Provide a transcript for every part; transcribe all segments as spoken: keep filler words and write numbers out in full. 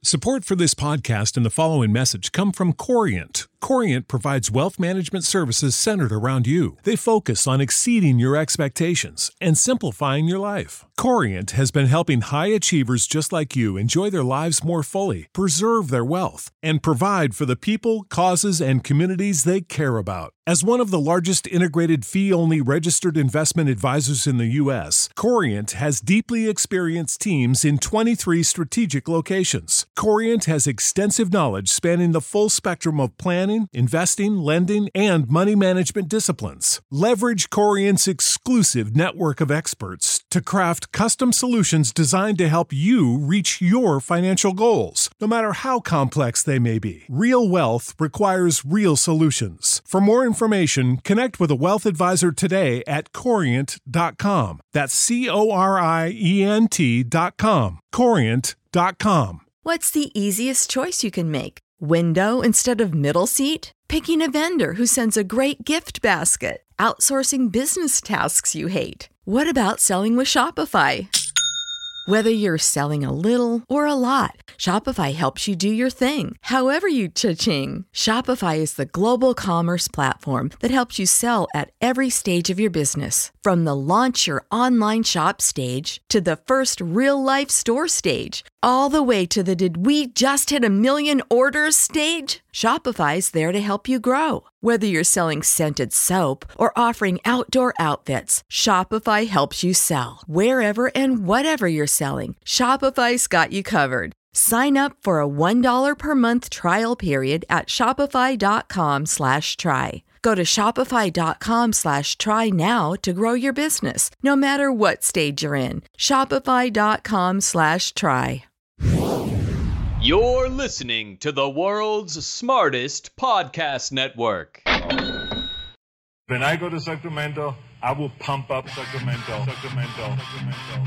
Support for this podcast and the following message come from Corient. Corient provides wealth management services centered around you. They focus on exceeding your expectations and simplifying your life. Corient has been helping high achievers just like you enjoy their lives more fully, preserve their wealth, and provide for the people, causes, and communities they care about. As one of the largest integrated fee-only registered investment advisors in the U S, Corient has deeply experienced teams in twenty-three strategic locations. Corient has extensive knowledge spanning the full spectrum of planning, investing, lending, and money management disciplines. Leverage Corient's exclusive network of experts to craft custom solutions designed to help you reach your financial goals, no matter how complex they may be. Real wealth requires real solutions. For more information, connect with a wealth advisor today at corient dot com. That's C O R I E N T dot com. corient dot com. What's the easiest choice you can make? Window instead of middle seat? Picking a vendor who sends a great gift basket? Outsourcing business tasks you hate? What about selling with Shopify? Whether you're selling a little or a lot, Shopify helps you do your thing, however you cha-ching. Shopify is the global commerce platform that helps you sell at every stage of your business. From the launch your online shop stage to the first real-life store stage, all the way to the did we just hit a million orders stage. Shopify's there to help you grow. Whether you're selling scented soap or offering outdoor outfits, Shopify helps you sell. Wherever and whatever you're selling, Shopify's got you covered. Sign up for a one dollar per month trial period at shopify.com slash try. Go to shopify.com slash try now to grow your business, no matter what stage you're in. Shopify.com slash try. You're listening to the world's smartest podcast network. When I go to Sacramento, I will pump up Sacramento, Sacramento, Sacramento.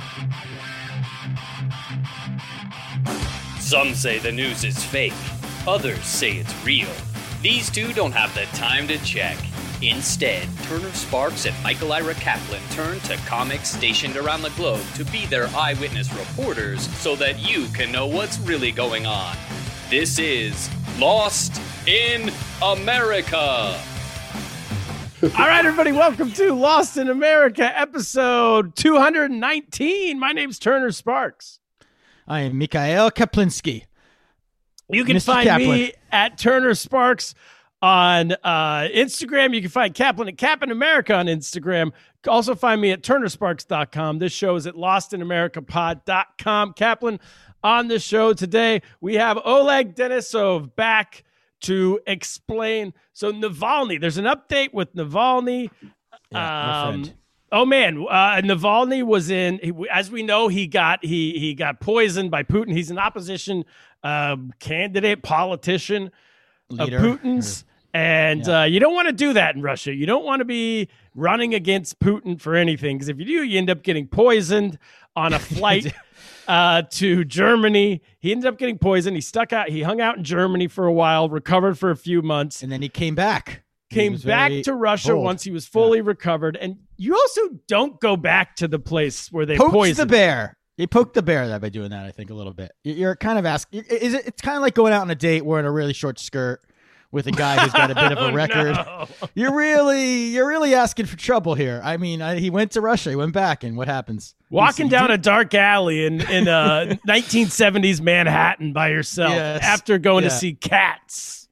Some say the news is fake. Others say it's real. These two don't have the time to check. Instead, Turner Sparks and Michael Ira Kaplan turn to comics stationed around the globe to be their eyewitness reporters so that you can know what's really going on. This is Lost in America. All right, everybody, welcome to Lost in America, episode two hundred nineteen. My name's Turner Sparks. I am Mikhail Kaplinsky. You can Mister find Kaplan. me at Turner Sparks on uh, Instagram. You can find Kaplan at Cap in America on Instagram. Also find me at turner sparks dot com. This show is at lost in america pod dot com. Kaplan, on the show today, we have Oleg Denisov back to explain. So Navalny, there's an update with Navalny. Yeah, um, oh man, uh, Navalny was in. He, as we know, he got he he got poisoned by Putin. He's an opposition uh, candidate, politician Leader. of Putin's. Or, and yeah. uh, you don't want to do that in Russia. You don't want to be running against Putin for anything, because if you do, you end up getting poisoned on a flight uh, to Germany. He ended up getting poisoned. He stuck out. He hung out in Germany for a while, recovered for a few months. And then he came back. Came back to Russia bold. once he was fully yeah. recovered. And you also don't go back to the place where they poked poisoned the bear. You poked the bear that by doing that, I think, a little bit. You're kind of asking. Is it? It's kind of like going out on a date wearing a really short skirt with a guy who's got a bit of a record. No. You're really, you're really asking for trouble here. I mean, I, he went to Russia, he went back, and what happens? Walking He's, down he a dark alley in in uh, nineteen seventies Manhattan by yourself yes. after going yeah. to see Cats.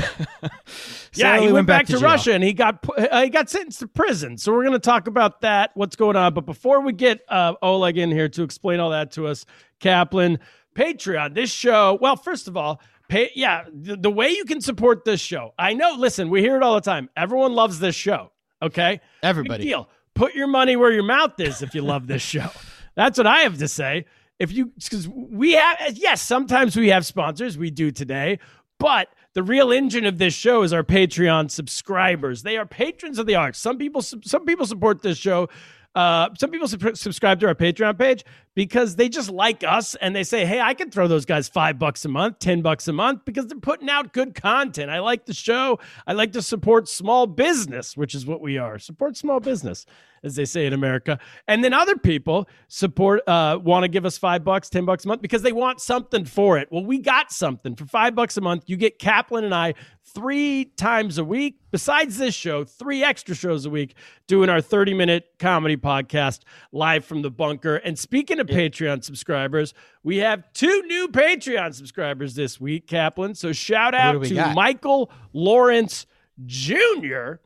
So yeah, he, he went, went back, back to, to Russia and he got uh, he got sentenced to prison. So we're going to talk about that, what's going on. But before we get uh, Oleg in here to explain all that to us, Kaplan, Patreon, this show. Well, first of all, pay, yeah, the, the way you can support this show. I know. Listen, we hear it all the time. Everyone loves this show. Okay, everybody. Big deal. Put your money where your mouth is if you love this show. That's what I have to say. If you, because we have, yes, sometimes we have sponsors. We do today, but the real engine of this show is our Patreon subscribers. They are patrons of the arts. Some people, some people support this show. Uh, some people su- subscribe to our Patreon page because they just like us and they say, hey, I can throw those guys five bucks a month, ten bucks a month because they're putting out good content. I like the show. I like to support small business, which is what we are. Support small business, as they say in America. And then other people support, uh, want to give us five bucks, ten bucks a month because they want something for it. Well, we got something for five bucks a month. You get Kaplan and I three times a week, besides this show, three extra shows a week, doing our thirty minute comedy podcast live from the bunker. And speaking of yeah. Patreon subscribers, we have two new Patreon subscribers this week, Kaplan. So shout out to got? Michael Lawrence Junior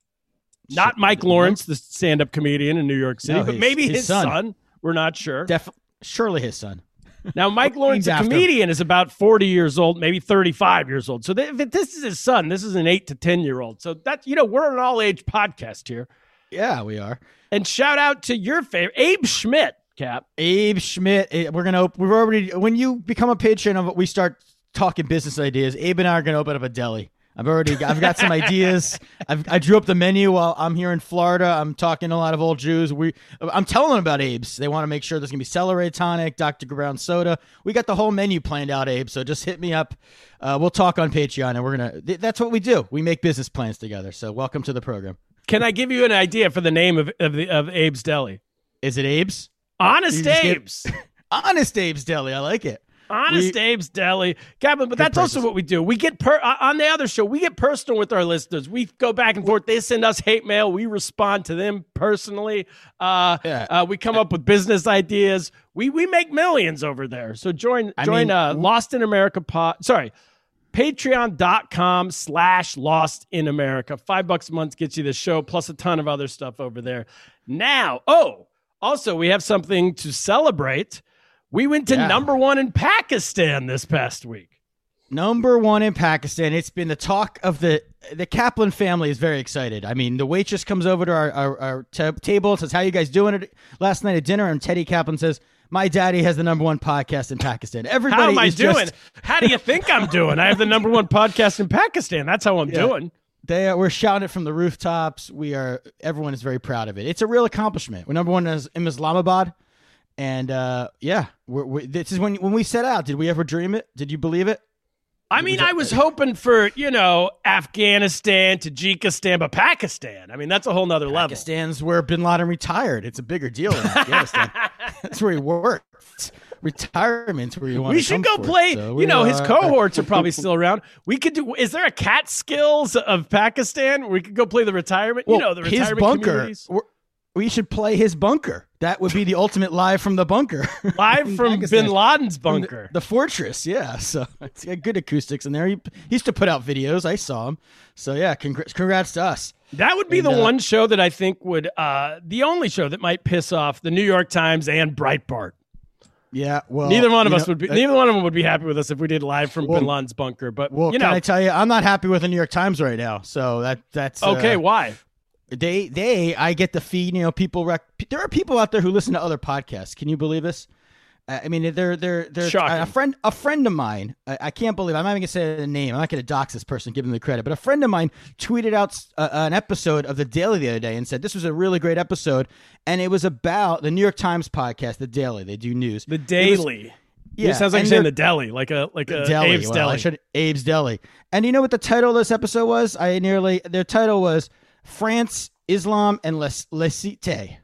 Not Mike Lawrence, the stand-up comedian in New York City, no, but his, maybe his, his son. son. We're not sure. Def- surely his son. Now, Mike Lawrence, a comedian, is about forty years old, maybe thirty-five years old. So th- if this is his son, this is an eight to ten-year-old. So that, you know, we're an all-age podcast here. Yeah, we are. And shout out to your favorite, Abe Schmidt, Cap. Abe Schmidt. We're going to, we've already, when you become a patron of it, we start talking business ideas. Abe and I are going to open up a deli. I've already, I've got some ideas. I've, I drew up the menu while I'm here in Florida. I'm talking to a lot of old Jews. We, I'm telling them about Abe's. They want to make sure there's gonna be celery tonic, Doctor Brown soda. We got the whole menu planned out, Abe. So just hit me up. Uh, we'll talk on Patreon, and we're gonna. That's what we do. We make business plans together. So welcome to the program. Can I give you an idea for the name of of, the, of Abe's Deli? Is it Abe's? Honest Abe's. Get... Honest Abe's Deli. I like it. Honest we, Abe's Deli. Gavin, but that's prices. Also what we do. We get per uh, on the other show, we get personal with our listeners. We go back and forth. They send us hate mail. We respond to them personally. Uh, yeah. uh, we come up with business ideas. We we make millions over there. So join I join mean, uh, Lost in America pod. Sorry. Patreon.com slash Lost in America. Five bucks a month gets you the show, plus a ton of other stuff over there. Now, oh, also we have something to celebrate. We went to yeah. number one in Pakistan this past week. Number one in Pakistan. It's been the talk of the the Kaplan family is very excited. I mean, the waitress comes over to our, our, our t- table and says, how you guys doing it last night at dinner? And Teddy Kaplan says, my daddy has the number one podcast in Pakistan. Everybody How am I is doing? Just... How do you think I'm doing? I have the number one podcast in Pakistan. That's how I'm yeah. doing. They are, we're shouting it from the rooftops. We are. Everyone is very proud of it. It's a real accomplishment. We're number one in Islamabad. And uh, yeah, we're, we're, this is when when we set out. Did we ever dream it? Did you believe it? I mean, was I was hoping for, you know, Afghanistan, Tajikistan, but Pakistan. I mean, that's a whole nother level. Pakistan's where Bin Laden retired. It's a bigger deal than Afghanistan. That's where he worked. Retirement's where you want. We should go for. play. So you know, are, his cohorts are probably still around. We could do. Is there a cat skills of Pakistan? We could go play the retirement. Well, you know, the retirement his bunker. communities. We should play his bunker. That would be the ultimate live from the bunker. Live from Bin Laden's bunker. The, the fortress, yeah. So it's got good acoustics in there. He, he used to put out videos. I saw him. So yeah, congrats, congrats to us. That would be and, the uh, one show that I think would, uh, the only show that might piss off the New York Times and Breitbart. Yeah, well, neither one of us know, would be. Uh, neither one of them would be happy with us if we did live from well, Bin Laden's bunker. But well, you can know, I tell you, I'm not happy with the New York Times right now. So that that's okay. Uh, why? They, they, I get the feed. You know, people. Rec- there are people out there who listen to other podcasts. Can you believe this? Uh, I mean, they're, they're, they're. Shocking. A friend, a friend of mine. I, I can't believe. I'm not even gonna say the name. I'm not gonna dox this person, give them the credit. But a friend of mine tweeted out uh, an episode of The Daily the other day and said this was a really great episode, and it was about the New York Times podcast, The Daily. They do news. The Daily. Was, yeah, it sounds like you're saying the deli, like a like a deli. Abe's well, Deli. I should Abe's Deli. And you know what the title of this episode was? I nearly. Their title was France, Islam, and Les Laicite.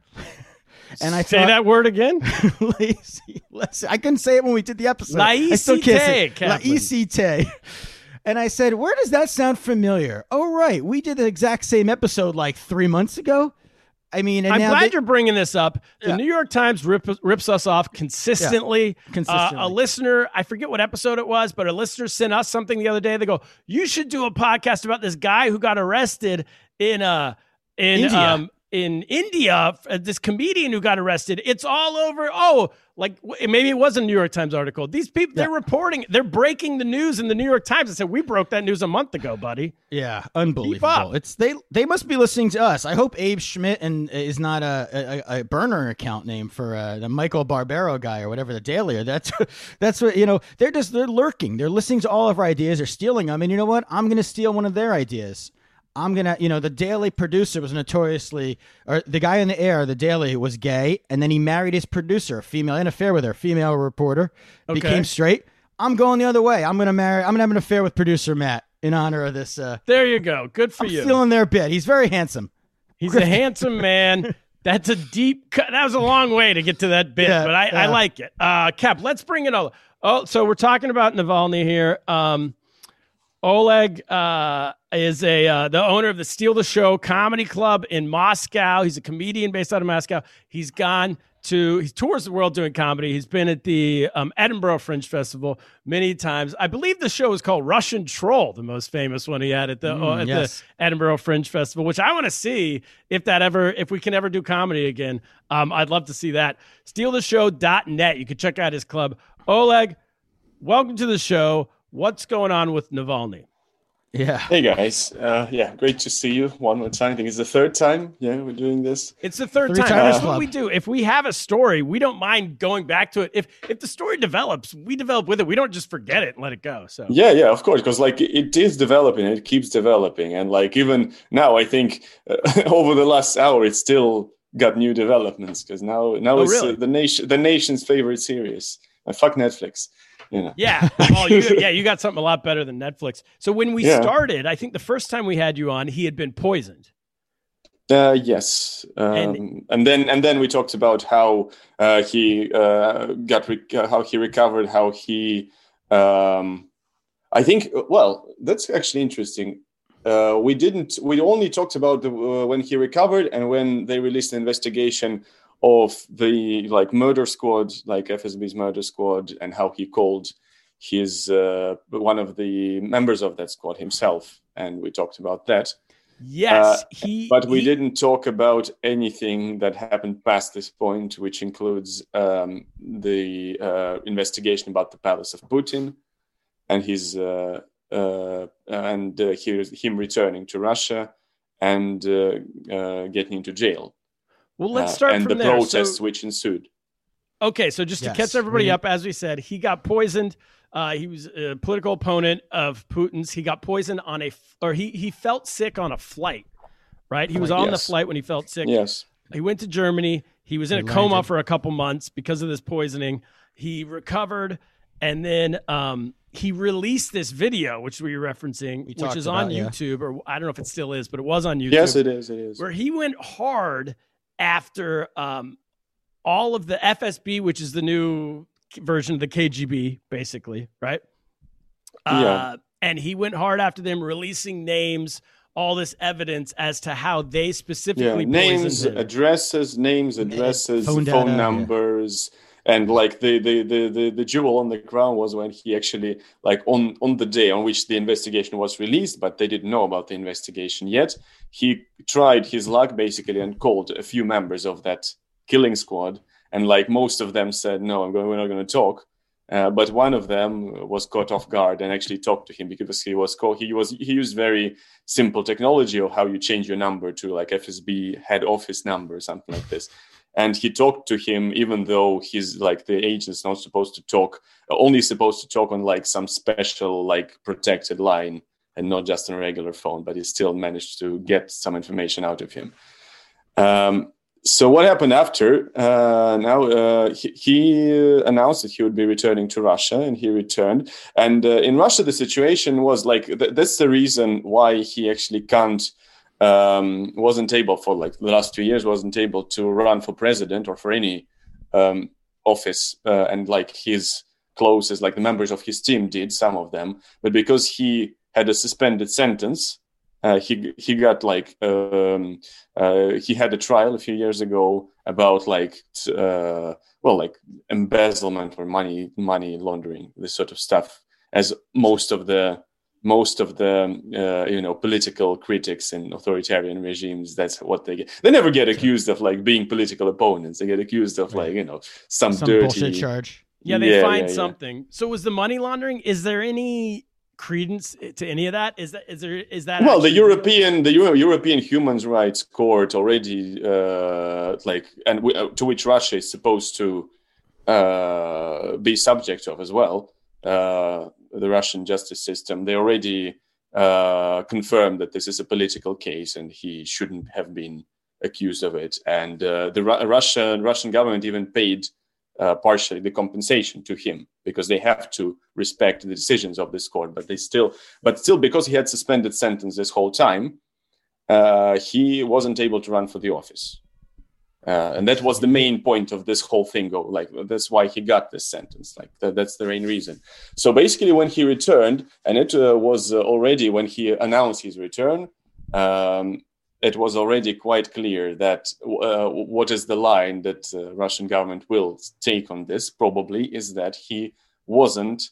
And I say thought, that word again. lazy, lazy. I couldn't say it when we did the episode. Laicite, I still can't say it. Laicite. And I said, where does that sound familiar? Oh, right. We did the exact same episode like three months ago. I mean, and I'm now glad they, you're bringing this up. The yeah. New York Times rip, rips us off consistently. Yeah, consistently. Uh, a listener, I forget what episode it was, but a listener sent us something the other day. They go, you should do a podcast about this guy who got arrested in uh in India. um in India, this comedian who got arrested. It's all over. Oh, like maybe it was a New York Times article. These people, yeah. they're reporting, they're breaking the news in the New York Times. I said, we broke that news a month ago, buddy. Yeah, unbelievable. It's they they must be listening to us. I hope Abe Schmidt and is not a a, a burner account name for uh, the Michael Barbaro guy or whatever, the Daily. That's that's what, you know, they're just, they're lurking. They're listening to all of our ideas. They're stealing them. And you know what? I'm going to steal one of their ideas. I'm gonna, you know, the Daily producer was notoriously, or the guy in the air, the Daily was gay, and then he married his producer, a female, in an affair with her, female reporter, Okay. became straight. I'm going the other way. I'm gonna marry. I'm gonna have an affair with producer Matt in honor of this. Uh, There you go. Good for I'm you. feeling their bit. He's very handsome. He's a handsome man. That's a deep cut. That was a long way to get to that bit, Yeah, but I, I yeah. like it. Uh, Cap, let's bring it over. Oh, so we're talking about Navalny here. Um, Oleg uh, is a uh, the owner of the Steal the Show comedy club in Moscow. He's a comedian based out of Moscow. He's gone to he tours the world doing comedy. He's been at the um, Edinburgh Fringe Festival many times. I believe the show is called Russian Troll, the most famous one he had at the Mm, uh, at yes. the Edinburgh Fringe Festival, which I want to see if that ever if we can ever do comedy again. Um, I'd love to see that. steal the show dot net. You can check out his club. Oleg, welcome to the show. What's going on with Navalny? Yeah. Hey guys, uh, yeah, great to see you one more time. I think it's the third time, yeah, we're doing this. It's the third Three time. times That's what club. we do. If we have a story, we don't mind going back to it. If if the story develops, we develop with it. We don't just forget it and let it go. So Yeah, yeah, of course, because like it is developing, it keeps developing, and like even now, I think uh, over the last hour, it's still got new developments because now, now Oh, it's really? uh, the nation, the nation's favorite series. Uh, fuck Netflix, you know. yeah, oh, you, yeah, you got something a lot better than Netflix. So when we Yeah. started, I think the first time we had you on, he had been poisoned. Uh, yes, um, And- and, then and then we talked about how uh, he uh, got rec- uh, how he recovered, how he. Um, I think well, that's actually interesting. Uh, we didn't. We only talked about the, uh, when he recovered and when they released the investigation of the like murder squad, like F S B's murder squad, and how he called his uh, one of the members of that squad himself, and we talked about that. Yes, Uh, he. But we he- didn't talk about anything that happened past this point, which includes um, the uh, investigation about the palace of Putin and his uh, uh, and uh, his, him returning to Russia and uh, uh, getting into jail. Well, let's Uh, start and from the there. protests So, which ensued. okay, so just to Yes. catch everybody Mhm. up, as we said, he got poisoned. Uh, he was a political opponent of Putin's. He got poisoned on a, f- or he he felt sick on a flight, right? He was on the Yes. flight when he felt sick. Yes. He went to Germany. He was in He a coma landed. for a couple months because of this poisoning. He recovered, and then um, he released this video, which we were referencing, We which talked is on about, yeah. YouTube, or I don't know if it still is, but it was on YouTube. Yes, it is. It is. Where he went hard after um, all of the F S B, which is the new version of the K G B, basically, right? Uh, Yeah. And he went hard after them, releasing names, all this evidence as to how they Yeah, specifically names, poisoned him. addresses, names, addresses, phone phone, data, yeah. numbers, and like the, the the the the jewel on the crown was when he actually like on on the day on which the investigation was released, but they didn't know about the investigation yet. He tried his luck basically and called a few members of that killing squad, and like most of them said, "No, I'm going. We're not going to talk." Uh, but one of them was caught off guard and actually talked to him because he was called, he was he used very simple technology of how you change your number to like F S B head office number or something like this. And he talked to him even though he's like the agent's not supposed to talk, only supposed to talk on like some special like protected line and not just on a regular phone. But he still managed to get some information out of him. Um, So what happened after? Uh, now uh, he, he announced that he would be returning to Russia, and he returned. And uh, in Russia, the situation was like th- that's the reason why he actually can't um, wasn't able for like the last two years wasn't able to run for president or for any um, office. Uh, and like his closest, like the members of his team did, some of them, but because he had a suspended sentence. Uh, he he got like um, uh, he had a trial a few years ago about like t- uh, well like embezzlement or money money laundering, this sort of stuff, as most of the most of the uh, you know political critics in authoritarian regimes, that's what they get. They never get accused of like being political opponents. They get accused of like you know some, Some dirty bullshit charge. Yeah, they Yeah, find yeah, yeah. something. So was the money laundering? Is there any credence to any of that? Is that is there is that Well, the actually- European the Euro- European Human Rights Court already uh, like and w- uh, to which Russia is supposed to uh, be subject of as well. Uh, the Russian justice system, they already uh, confirmed that this is a political case and he shouldn't have been accused of it. And uh, the Ru- Russian Russian government even paid uh, partially the compensation to him because they have to respect the decisions of this court. But they still, but still, because he had suspended sentence this whole time, uh, he wasn't able to run for the office. Uh, and that was the main point of this whole thing. Go like that's why he got this sentence. Like that, that's the main reason. So basically, when he returned, and it uh, was uh, already when he announced his return, um, it was already quite clear that uh, what is the line that the uh, Russian government will take on this probably is that he wasn't,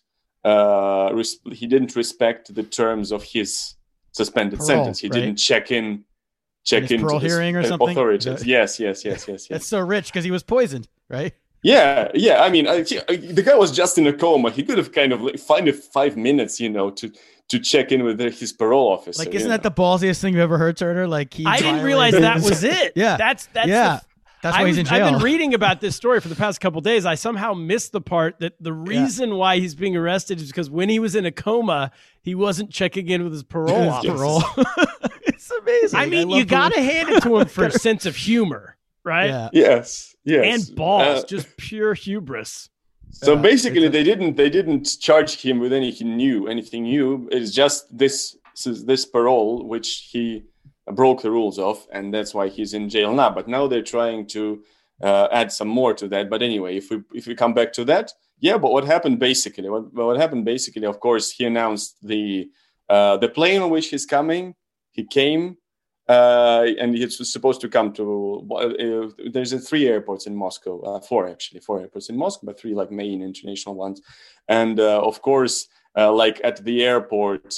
uh, res- he didn't respect the terms of his suspended Parole, sentence. He right? didn't check in. Check into parole this hearing or something? authorities. Yes, yes, yes, yes, yes. That's so rich because he was poisoned, right? Yeah, yeah. I mean, I, I, the guy was just in a coma. He could have kind of like find five minutes, you know, to to check in with his parole officer. Like, isn't that know? the ballsiest thing you ever heard, Turner? Like, he I didn't realize that was it. yeah, that's that's yeah. The, That's why I he's was, in jail. I've been reading about this story for the past couple of days. I somehow missed the part that the reason yeah. why he's being arrested is because when he was in a coma, he wasn't checking in with his parole officer. Parole. It's amazing. I mean, I you got to hand it to him for a sense of humor, right? Yeah. Yes, yes. And balls, uh, just pure hubris. So uh, basically, a- they didn't they didn't charge him with anything new. Anything new. It's just this this parole which he broke the rules of, and that's why he's in jail now. But now they're trying to uh, add some more to that. But anyway, if we if we come back to that, yeah. But what happened basically? What what happened basically? Of course, he announced the uh, the plane on which he's coming. He came, uh, and he was supposed to come to. Uh, there's a three airports in Moscow, uh, four actually, four airports in Moscow, but three like main international ones. And uh, of course, uh, like at the airport.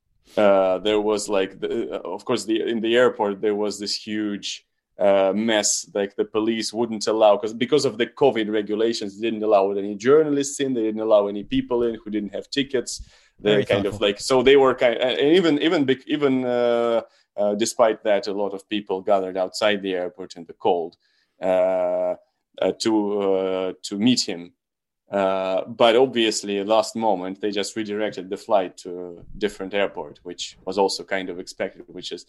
Uh, there was like, the, uh, of course, the in the airport there was this huge uh, mess. Like the police wouldn't allow, because because of the COVID regulations, they didn't allow any journalists in. They didn't allow any people in who didn't have tickets. They Very kind thoughtful. of like so they were kind, and even even big- even uh, uh, despite that, a lot of people gathered outside the airport in the cold uh, uh, to uh, to meet him. Uh, but obviously, last moment, they just redirected the flight to a different airport, which was also kind of expected, which is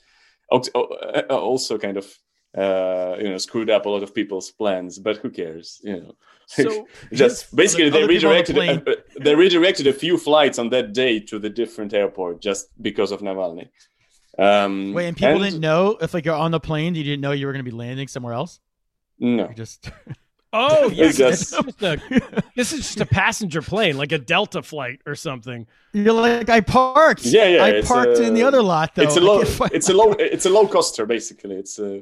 also kind of, uh, you know, screwed up a lot of people's plans. But who cares, you know? So just basically, other- they other people on the redirected plane. uh, they redirected a few flights on that day to the different airport just because of Navalny. Um, Wait, and people and- didn't know if, like, you're on the plane, you didn't know you were going to be landing somewhere else? No. You're just Oh, yeah. It's This, just- is just a, this is just a passenger plane, like a Delta flight or something. you're like, I parked. Yeah, yeah, I it's parked a- in the other lot though. It's a I low. can't find It's a low. It's a low coster, basically. It's a.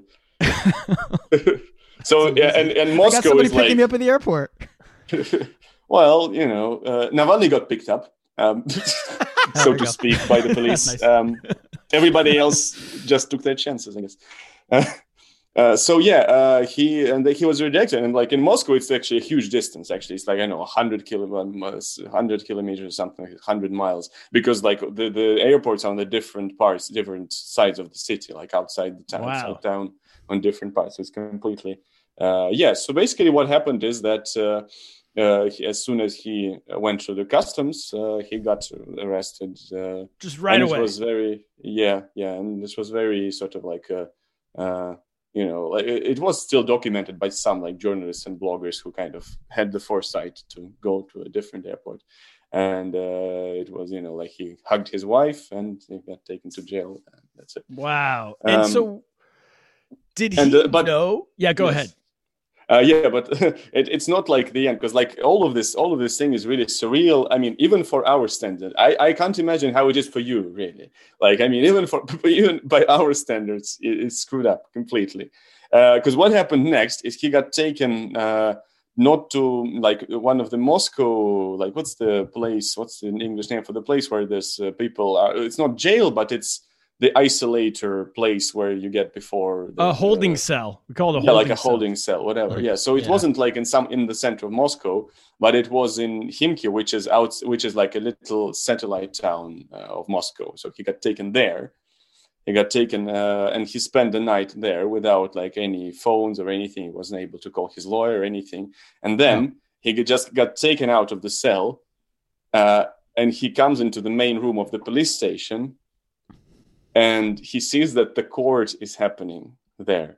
so yeah, and, and I got Moscow somebody is picking like. me up at the airport. Well, you know, uh, Navalny got picked up, um, There so we to go. speak, by the police. Nice. um, everybody else just took their chances, I guess. Uh, uh, so yeah, uh, he and he was rejected, and like in Moscow, it's actually a huge distance. Actually, it's like I know, one hundred kilometers, one hundred kilometers, something like one hundred miles, because like the, the airports are on the different parts, different sides of the city, like outside the town, Wow. outside town, on different parts. So it's completely, uh, yeah. So basically, what happened is that. Uh, Uh, he, as soon as he went through the customs, uh, he got arrested. Uh, Just right and away. It was very, yeah, yeah, and this was very sort of like, a, uh, you know, like it, it was still documented by some like journalists and bloggers who kind of had the foresight to go to a different airport, and uh, it was, you know, like he hugged his wife and he got taken to jail. And that's it. Wow. And Um, so did he and, uh, but- know? Yeah, go Yes. ahead. Uh, yeah, but it, it's not like the end, because like all of this, all of this thing is really surreal. I mean, even for our standard, I, I can't imagine how it is for you, really. Like, I mean, even for even by our standards, it, it's screwed up completely. Because what happened next is he got taken uh, not to like one of the Moscow, like what's the place? What's the English name for the place where there's uh, people? Are, it's not jail, but it's the isolator place where you get before the, A holding uh, cell. We call it a yeah, holding like a cell. holding cell, whatever. Like, Yeah, so it yeah. wasn't like in some in the center of Moscow, but it was in Khimki, which is out, which is like a little satellite town uh, of Moscow. So he got taken there. He got taken, uh, and he spent the night there without like any phones or anything. He wasn't able to call his lawyer or anything. And then he got- just got taken out of the cell, uh, and he comes into the main room of the police station. and he sees that the court is happening there.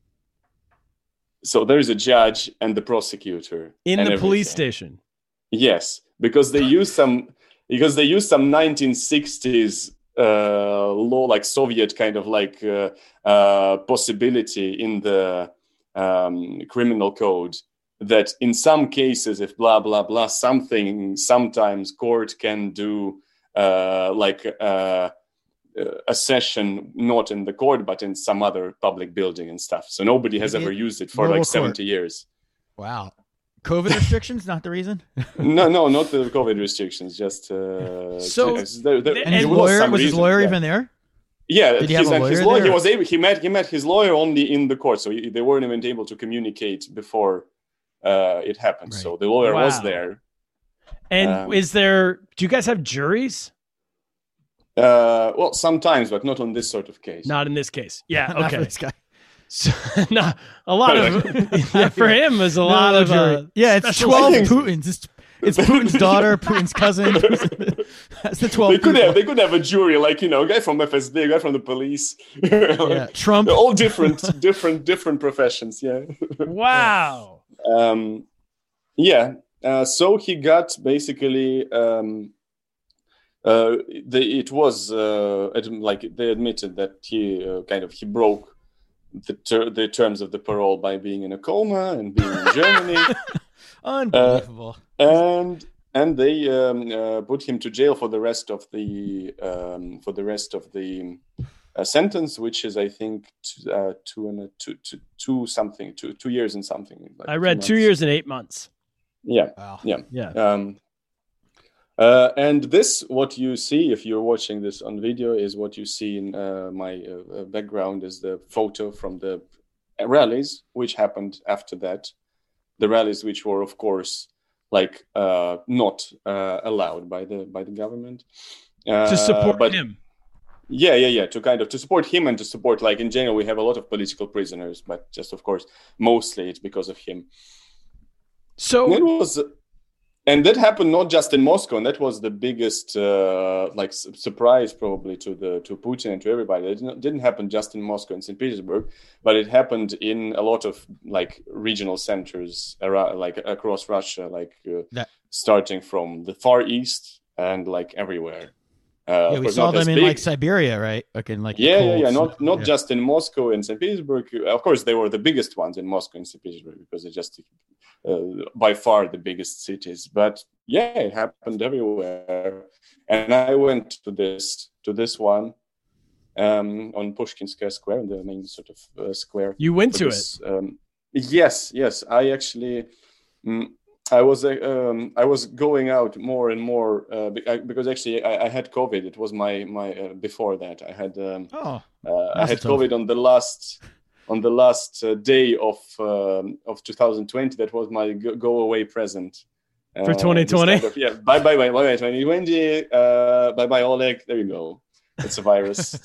So there is a judge and the prosecutor in and the police everything. station. Yes, because they use some because they use some nineteen sixties uh, law, like Soviet kind of like uh, uh, possibility in the um, criminal code, that in some cases, if blah blah blah something, sometimes court can do uh, like uh, a session not in the court but in some other public building and stuff. So nobody has Maybe ever used it for Royal like court. seventy years. Wow. COVID restrictions, not the reason. No, no, not the COVID restrictions. Just uh, So- just- there, there, And his there was lawyer some was his reason, lawyer yeah. even there? Yeah, Did he have his, a and his lawyer lawyer. He there? was able. He met. He met his lawyer only in the court, so he, they weren't even able to communicate before uh, it happened. Right. So the lawyer was Wow. there. And Um, is there? Do you guys have juries? Uh, well, sometimes, but not on this sort of case. Not in this case. Yeah. Not for Okay. this guy. So, no, a lot of yeah, for him is a lot No, of jury. uh, yeah, it's special twelve things. Putins. It's, it's Putin's daughter, Putin's cousin. That's the twelve. They could people. have. They could have a jury, like, you know, a guy from F S B, a guy from the police. Yeah, Trump. They're all different, different, different professions. Yeah. Wow. um, yeah. Uh, so he got basically. Um, uh, the, it was uh, ad- like they admitted that he uh, kind of he broke the ter- the terms of the parole by being in a coma and being in Germany. Unbelievable. and and they um, uh, put him to jail for the rest of the um, for the rest of the uh, sentence, which is I think t- uh, two and a, two, two, two something two two years and something. Like I read two months. years and eight months. Yeah, Wow. yeah, Yeah. um, uh, and this what you see if you're watching this on video is what you see in uh, my uh, background is the photo from the rallies which happened after that. The rallies which were of course like uh, not uh, allowed by the by the government uh, To support but, him. Yeah, yeah, yeah. To kind of to support him and to support like in general we have a lot of political prisoners, but just of course mostly it's because of him. So And it was, and that happened not just in Moscow, and that was the biggest uh, like su- surprise probably to the to Putin and to everybody. It didn't, didn't happen just in Moscow and Saint Petersburg, but it happened in a lot of like regional centers around, like across Russia, like uh, That- starting from the Far East and like everywhere. Uh, Yeah, of we course, saw not as them in big. like Siberia, right? Like in like the Yeah, yeah, cold yeah. Not stuff. not Yeah. just in Moscow and Saint Petersburg. Of course, they were the biggest ones in Moscow and Saint Petersburg because they're just uh, by far the biggest cities. But yeah, it happened everywhere. And I went to this to this one um, on Pushkinskaya Square, the main sort of uh, square. you went to it. Because, um, yes, yes. I actually, mm, I was uh, um, I was going out more and more uh, be- I, because actually I, I had COVID. It was my my uh, before that I had um, Oh, uh, I had That's tough. COVID on the last on the last uh, day of um, of two thousand twenty. That was my go, go away present. Uh, For twenty this twenty? kind of- yeah. Bye bye bye bye twenty twenty. Uh, bye bye Oleg. There you go. It's a virus.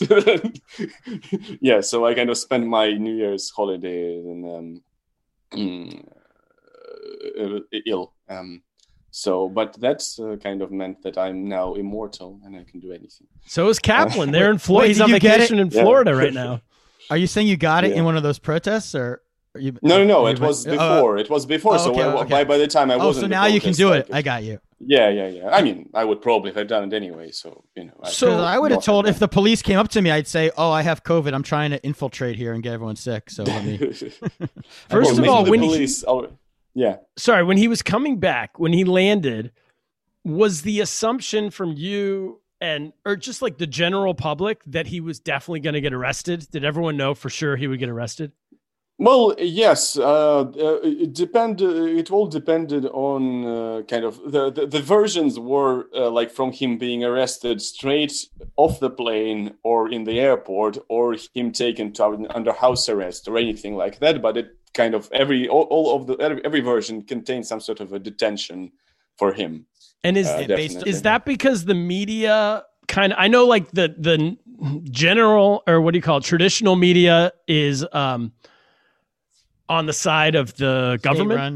Yeah. So I kind of spent my New Year's holiday and um, mm, uh, ill. Um, so, but that's uh, kind of meant that I'm now immortal and I can do anything. So is Kaplan. They're in Florida. Wait, He's did on you get vacation in Yeah. Florida right now. are you saying you got it Yeah. in one of those protests, or are you? No, no, no. are It you- was uh, before. It was before. oh, so okay, I- okay. by by the time I Oh, was so in the now you can protest, do like, it. I got you. Yeah, yeah, yeah. I mean, I would probably have done it anyway. So you know. I- So- Because I would have not told done if the police came up to me, I'd say, "Oh, I have COVID. I'm trying to infiltrate here and get everyone sick." So let me. First Well, of maybe all, the when he, police, oh, yeah. sorry, when he was coming back, when he landed, was the assumption from you and or just like the general public that he was definitely going to get arrested? Did everyone know for sure he would get arrested? Well, yes. Uh, uh, it depend. Uh, it all depended on uh, kind of the, the the versions were uh, like from him being arrested straight off the plane or in the airport or him taken to under house arrest or anything like that. But it kind of every all, all of the every, every version contains some sort of a detention for him. And is Uh, definitely. is that because the media kind of? I know, like the the general or what do you call it? Traditional media is um, on the side of the government. State run and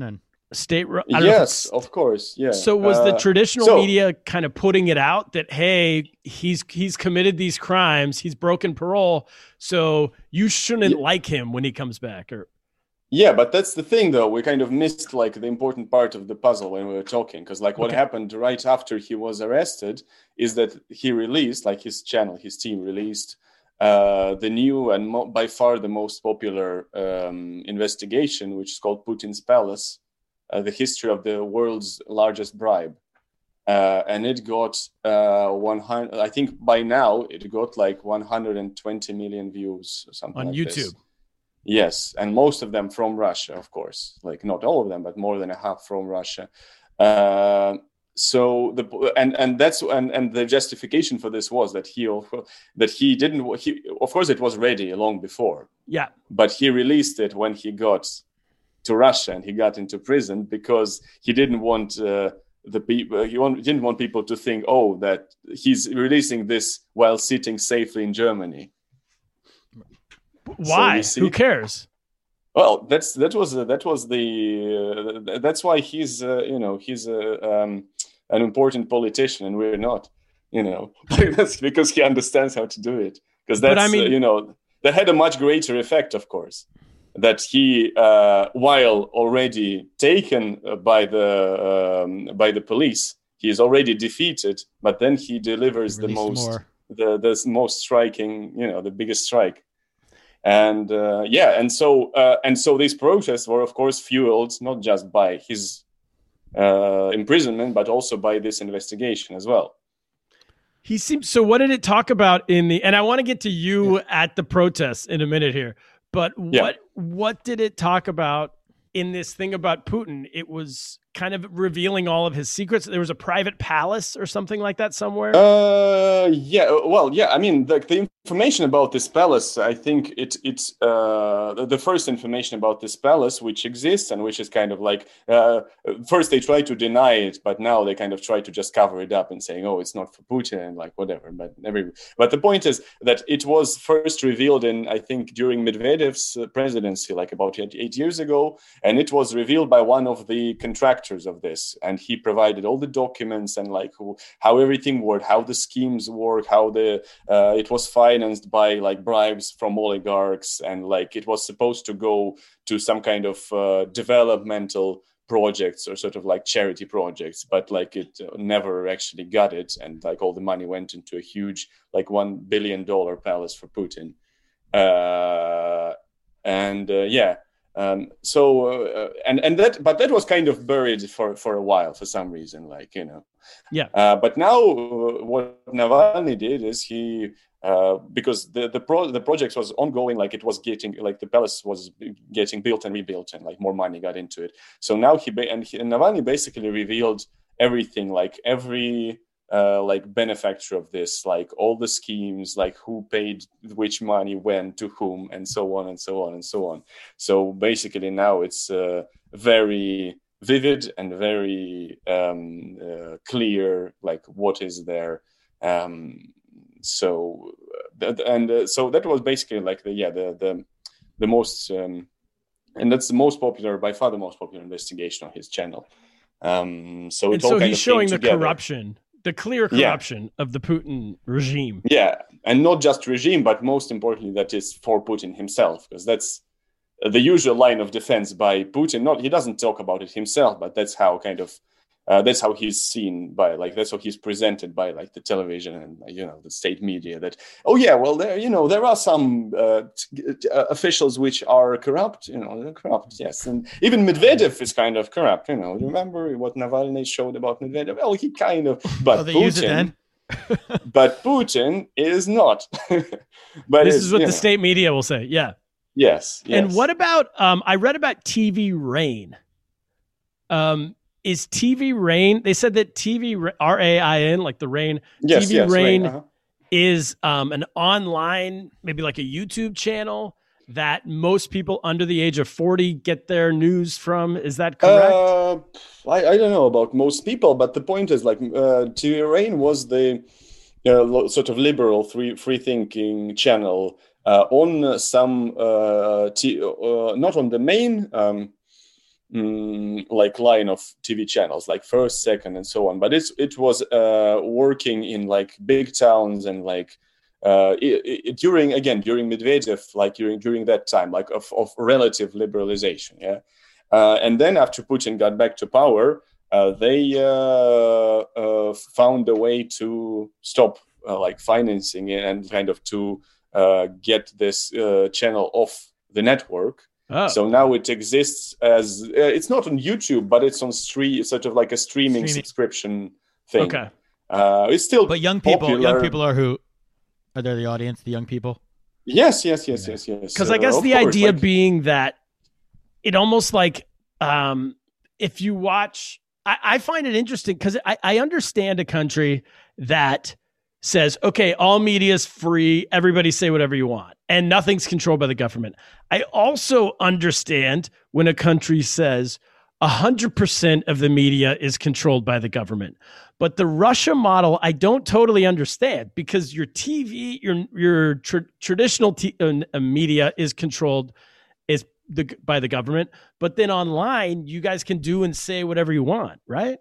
state. I don't know Yes, of course. Yeah. So was the Uh, traditional so- media kind of putting it out that, hey, he's he's committed these crimes, he's broken parole, so you shouldn't Yeah. like him when he comes back? Or Yeah, but that's the thing, though. We kind of missed like the important part of the puzzle when we were talking, because like what Okay. happened right after he was arrested is that he released, like his channel, his team released uh, the new and mo- by far the most popular um, investigation, which is called Putin's Palace, uh, the history of the world's largest bribe. Uh, and it got uh, one hundred. I think by now it got like one hundred twenty million views or something on like YouTube. this. Yes, and most of them from Russia, of course. Like not all of them, but more than a half from Russia. Uh, so the and and that's and and the justification for this was that he that he didn't. He, of course, it was ready long before, Yeah. but he released it when he got to Russia and he got into prison because he didn't want uh, the people. He want, didn't want people to think, oh, that he's releasing this while sitting safely in Germany. Why? you see- Who cares? Well, that's that was uh, that was the uh, that's why he's uh, you know he's uh, um, an important politician and we're not, you know. That's because he understands how to do it. Because But that's I mean- uh, you know that had a much greater effect, of course. That he, uh, while already taken uh, by the um, by the police, he is already defeated. But then he delivers the Release most more. the the most striking, you know, the biggest strike. And uh, yeah, and so uh, and so these protests were, of course, fueled not just by his uh, imprisonment, but also by this investigation as well. He seems so. What did it talk about in the? And I want to get to you at the protests in a minute here. But Yeah. what what did it talk about in this thing about Putin? It was kind of revealing all of his secrets. There was a private palace or something like that somewhere. Uh, yeah, well, yeah. I mean, the, the information about this palace, I think it it's uh, the, the first information about this palace, which exists and which is kind of like uh, first they try to deny it, but now they kind of try to just cover it up and saying, oh, it's not for Putin and like whatever. But every but the point is that it was first revealed in I think during Medvedev's uh, presidency, like about eight, eight years ago, and it was revealed by one of the contractors of this, and he provided all the documents and like who, how everything worked, how the schemes work, how the uh, it was financed by like bribes from oligarchs, and like it was supposed to go to some kind of uh, developmental projects or sort of like charity projects, but like it uh, never actually got it, and like all the money went into a huge like one billion dollar palace for Putin, uh, and uh, yeah. Um, so uh, and and that, but that was kind of buried for, for a while for some reason, like you know. Yeah. Uh, but now uh, what Navalny did is he uh, because the the pro the project was ongoing, like it was getting like the palace was getting built and rebuilt, and like more money got into it. So now he ba- and, he, and Navalny basically revealed everything, like every. Uh, like benefactor of this, like all the schemes, like who paid which money when to whom, and so on and so on and so on. So basically now it's uh, very vivid and very um, uh, clear, like what is there. Um, so th- and uh, so that was basically like the yeah the the the most um, and that's the most popular, by far the most popular investigation on his channel. Um, so and it all so kind he's of showing came the together. corruption, the clear Yeah. corruption of the Putin regime. Yeah, and not just regime, but most importantly, that is for Putin himself, because that's the usual line of defense by Putin. Not he doesn't talk about it himself, but that's how kind of uh, that's how he's seen by like that's how he's presented by like the television and you know the state media. That oh yeah, well there you know there are some uh, t- t- uh, officials which are corrupt. You know they're corrupt, yes, and even Medvedev is kind of corrupt. You know, remember what Navalny showed about Medvedev? Well, he kind of, but Oh, they Putin. use it then? But Putin is not. But This it's, is what you the know, state media will say. Yeah. Yes, yes. And what about um I read about T V Rain. Um is T V Rain, they said that T V R A I N, like the rain, yes, T V yes, Rain right, uh-huh. is um an online, maybe like a YouTube channel that most people under the age of forty get their news from. Is that correct? Uh, I, I don't know about most people, but the point is like uh, T V Rain was the uh, lo- sort of liberal, free free thinking channel uh, on some uh, t- uh, not on the main um, mm, like line of T V channels, like first, second, and so on. But it's it was uh, working in like big towns and like uh, it, it, during again during Medvedev, like during during that time, like of, of relative liberalization. Yeah, uh, and then after Putin got back to power, uh, they uh, uh, found a way to stop uh, like financing it and kind of to uh, get this uh, channel off the network. Oh. So now it exists as uh, it's not on YouTube, but it's on stream, sort of like a streaming, Streaming. subscription thing. Okay. Uh, it's still But young people, popular. young people are who? Are they the audience? The young people? Yes, yes, yes, yes, yes. Because Uh, I guess of the course, idea like- being that it almost like um, if you watch, I, I find it interesting because I, I understand a country that says, okay, all media is free, everybody say whatever you want, and nothing's controlled by the government. I also understand when a country says one hundred percent of the media is controlled by the government. But the Russia model, I don't totally understand because your T V, your your tr- traditional t- uh, media is controlled is the, by the government. But then online, you guys can do and say whatever you want, right?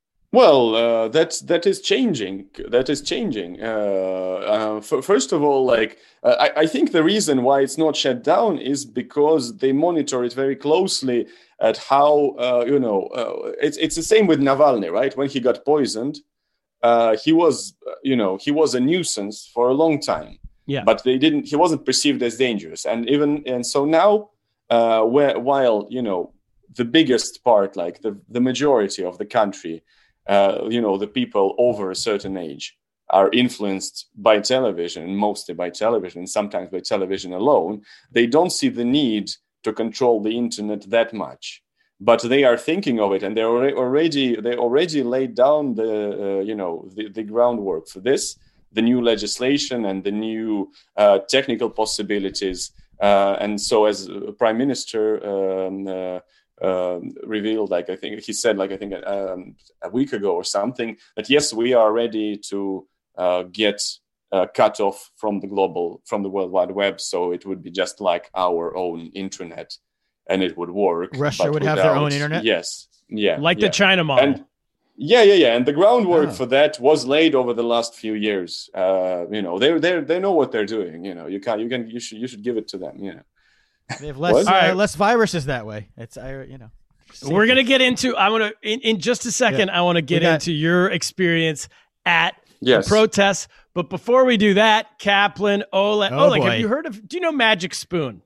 Well, uh, that's that is changing. That is changing. Uh, uh, f- first of all, like uh, I, I think the reason why it's not shut down is because they monitor it very closely at how uh, you know. Uh, it's it's the same with Navalny, right? When he got poisoned, uh, he was uh, you know he was a nuisance for a long time. Yeah. But they didn't. He wasn't perceived as dangerous, and even and so now, uh, where while you know the biggest part, like the the majority of the country. Uh, you know, the people over a certain age are influenced by television, mostly by television, sometimes by television alone. They don't see the need to control the internet that much, but they are thinking of it, and they already they already laid down the uh, you know the, the groundwork for this, the new legislation and the new uh, technical possibilities. Uh, and so, as Prime Minister. Um, uh, Um, revealed, like I think he said, like I think um, a week ago or something, that yes, we are ready to uh, get uh, cut off from the global, from the World Wide Web, so it would be just like our own internet, and it would work. Russia but would have their without- own internet? Yes, yeah, Like yeah. the China model. And yeah, yeah, yeah, and the groundwork Oh. for that was laid over the last few years. Uh, you know, they they they know what they're doing. You know, you can you can you should you should give it to them. You know. They have less What? uh, All right. less viruses that way. It's I you know. We're going to get into, I want to, in, in just a second, I want to get We got- into your experience at Yes. the protests. But before we do that, Kaplan, Oleg, Oh, Oleg, boy. have you heard of, do you know Magic Spoon?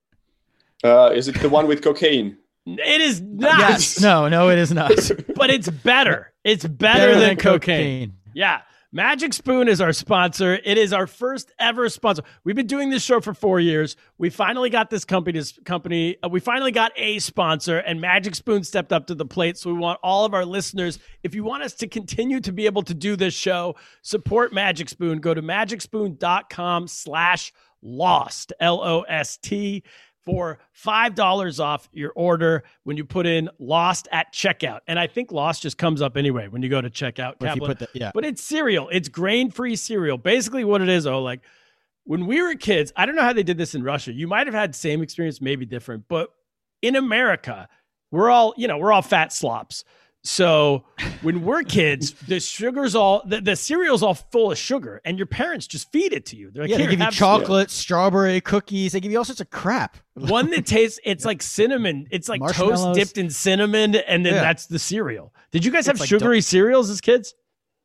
Uh, is it the one with cocaine? It is not, Yes. No, no, it is not. but it's better. It's better, than, cocaine. Yeah. Magic Spoon is our sponsor. It is our first ever sponsor. We've been doing this show for four years. We finally got this company. This company. Uh, we finally got a sponsor, and Magic Spoon stepped up to the plate. So we want all of our listeners, if you want us to continue to be able to do this show, support Magic Spoon. Go to magicspoon.com slash lost, L O S T, for five dollars off your order when you put in Lost at checkout. And I think Lost just comes up anyway when you go to checkout. If you Kaplan. put the- yeah. But it's cereal. It's grain-free cereal. Basically what it is, oh, like when we were kids, I don't know how they did this in Russia. You might have had the same experience, maybe different. But in America, we're all, you know, we're all fat slops. So when we're kids, the sugar's all, the, the cereal's all full of sugar, and your parents just feed it to you. They're like, Yeah, they "Here, give you have chocolate, strawberry cookies. They give you all sorts of crap. one that tastes, it's like cinnamon. It's like toast Marshmallows. dipped in cinnamon, and then Yeah. that's the cereal. Did you guys have like sugary cereals as kids?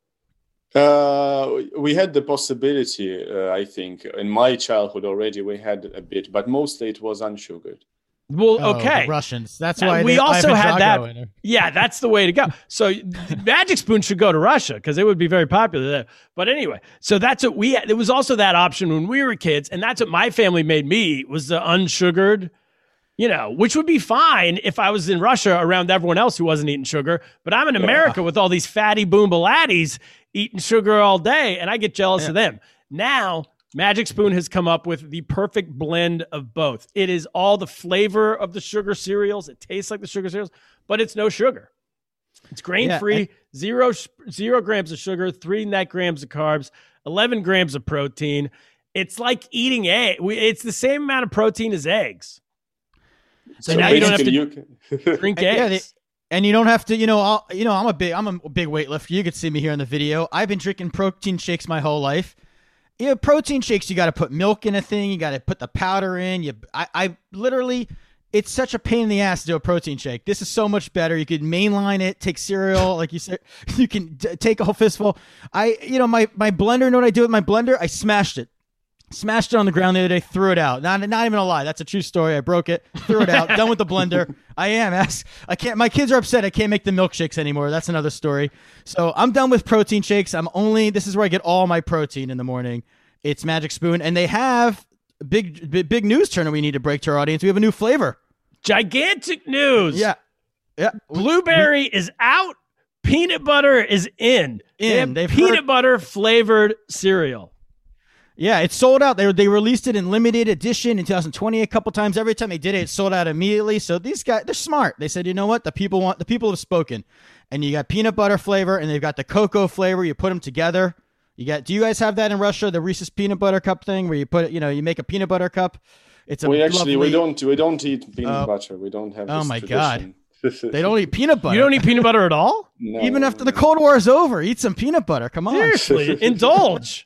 Uh, we had the possibility, uh, I think, in my childhood already. We had a bit, but mostly it was unsugared. Well, Oh, okay. the Russians. That's Uh, why we they, also Ivan had Drago that. in it. Yeah, that's the way to go. So Magic Spoon should go to Russia because it would be very popular there. But anyway, so that's what we had. There was also that option when we were kids, and that's what my family made me eat was the unsugared, you know, which would be fine if I was in Russia around everyone else who wasn't eating sugar. But I'm in America with all these fatty boombaladdies eating sugar all day, and I get jealous of them. Now, Magic Spoon has come up with the perfect blend of both. It is all the flavor of the sugar cereals. It tastes like the sugar cereals, but it's no sugar. It's grain-free, Yeah, zero, zero grams of sugar, three net grams of carbs, eleven grams of protein. It's like eating egg. We- It's the same amount of protein as eggs. So, So now you don't have to basically you can- drink Yeah, eggs. they- And you don't have to, you know, I'll, you know, I'm a big, I'm a big weightlifter. You could see me here in the video. I've been drinking protein shakes my whole life. You know, protein shakes, you got to put milk in a thing. You got to put the powder in. You, I, I literally, it's such a pain in the ass to do a protein shake. This is so much better. You could mainline it, take cereal, like you said. You can d- take a whole fistful. I, you know, my my blender. You know what I do with my blender? I smashed it. Smashed it on the ground the other day, threw it out. Not, not even a lie. That's a true story. I broke it, threw it out. Done with the blender. I am. Ask. I can't. My kids are upset. I can't make the milkshakes anymore. That's another story. So I'm done with protein shakes. I'm only. This is where I get all my protein in the morning. It's Magic Spoon, and they have big, big, big news turner. We need to break to our audience. We have a new flavor. Gigantic news. Yeah, yeah. Blueberry is out. Peanut butter is in. In. They have They've peanut heard- butter flavored cereal. Yeah, it's sold out. They they released it in limited edition in two thousand twenty a couple times. Every time they did it, it sold out immediately. So these guys, they're smart. They said, you know what? The people want. The people have spoken. And you got peanut butter flavor, and they've got the cocoa flavor. You put them together. You got. Do you guys have that in Russia? The Reese's peanut butter cup thing, where you put it. You know, you make a peanut butter cup. It's a we actually we lovely- don't we don't eat peanut Uh, butter. We don't have. oh this my tradition. They don't eat peanut butter. You don't eat peanut butter at all? No, even after the no. Cold War is over. Eat some peanut butter. Come on. Seriously, indulge.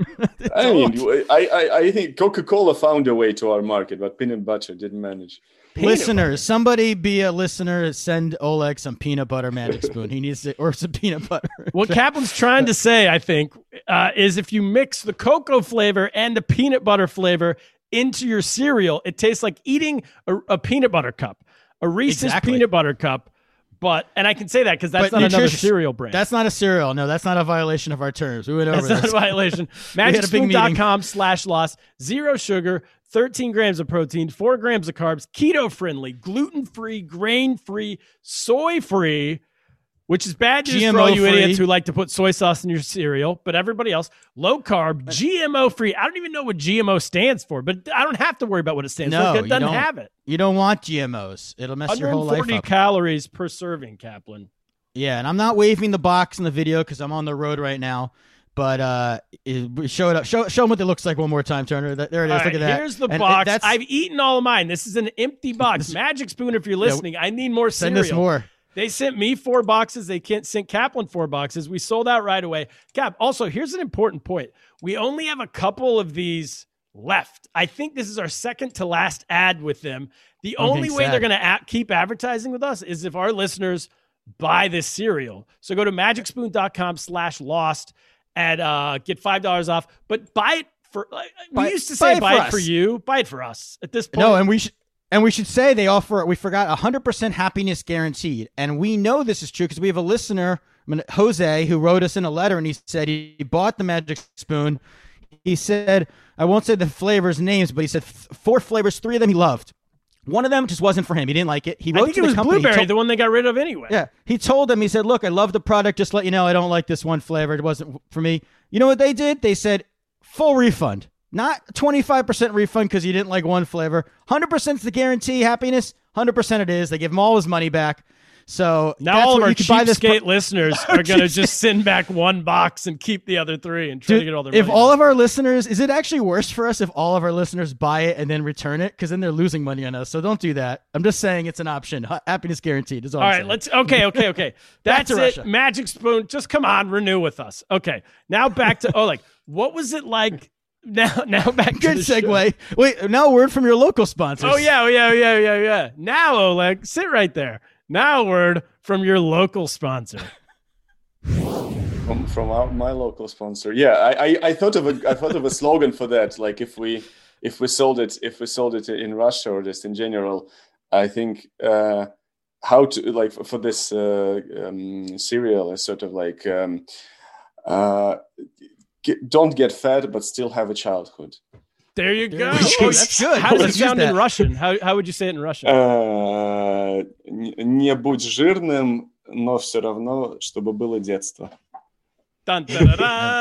I mean, I, I I think Coca-Cola found a way to our market, but peanut butter didn't manage. Listeners, somebody be a listener. Send Oleg some peanut butter Magic Spoon. He needs to, or some peanut butter. What Kaplan's trying to say, I think, uh, is if you mix the cocoa flavor and the peanut butter flavor into your cereal, it tastes like eating a, a peanut butter cup, a Reese's Exactly. peanut butter cup. But and I can say that because that's But not another nutritious- cereal brand. That's not a cereal. No, that's not a violation of our terms. We went over That's not a this. violation. had a big meeting. MagicSpoon.com slash loss. Zero sugar, thirteen grams of protein, four grams of carbs, keto friendly, gluten free, grain free, soy free, which is bad news for all you G M O-free. idiots who like to put soy sauce in your cereal, but everybody else, low carb, G M O free. I don't even know what G M O stands for, but I don't have to worry about what it stands No, for. It you doesn't don't. have it. You don't want G M Os. It'll mess your whole life one hundred forty up. calories per serving, Kaplan. Yeah, and I'm not waving the box in the video because I'm on the road right now. But uh, it, show it up. Show show them what it looks like one more time, Turner. There it is. All Look right, at that. here's the And box. that's- I've eaten all of mine. This is an empty box. Magic Spoon, if you're listening, I need more Send cereal. us more. They sent me four boxes. They can't send Kaplan four boxes. We sold out right away. Cap, also, here's an important point. We only have a couple of these left. I think this is our second to last ad with them. The I'm only getting way sad. they're going to a- keep advertising with us is if our listeners buy this cereal. So go to magicspoon.com slash lost and uh, get five dollars off. But buy it for, like, Buy- we used to buy say it buy for it for us. you. Buy it for us at this point. No, and we should and we should say they offer. We forgot one hundred percent happiness guaranteed, and we know this is true because we have a listener, I mean, Jose, who wrote us in a letter, and he said he bought the Magic Spoon. He said, I won't say the flavors names, but he said f- four flavors, three of them he loved. One of them just wasn't for him. He didn't like it. He wrote I think to it the was company. He blueberry, told- the one they got rid of anyway. Yeah, he told them, he said, look, I love the product. Just let you know, I don't like this one flavor. It wasn't for me. You know what they did? They said, full refund. Not twenty-five percent refund because you didn't like one flavor. one hundred percent is the guarantee. Happiness, one hundred percent it is. They give him all his money back. So Now that's all of where our you can buy this pro- cheapskate listeners are going to just send back one box and keep the other three and try to Dude, get all their if money all back. of our listeners, is it actually worse for us if all of our listeners buy it and then return it? Because then they're losing money on us. So don't do that. I'm just saying it's an option. Ha- Happiness guaranteed is all All I'm right, saying. let's okay, okay, okay. Back That's to it. Russia. Magic Spoon, just come on, renew with us. Okay, now back to Oleg. What was it like? Now, now back to Good the show. segue. Wait, now a word from your local sponsors. Oh yeah, oh, yeah, oh, yeah, yeah, yeah. Now Oleg, sit right there. Now a word from your local sponsor. From from our, my local sponsor. Yeah, I, I I thought of a I thought of a slogan for that. Like if we if we sold it if we sold it in Russia or just in general, I think uh, how to like for this uh, um, cereal is sort of like. Um, uh, Get, don't get fat, but still have a childhood. There you go. we go. Oh, That's good. How does it Let's use sound in that. Russian? How how would you say it in Russian? Uh, не будь жирным, но все равно, чтобы было детство. Dun, dun, dun, dun.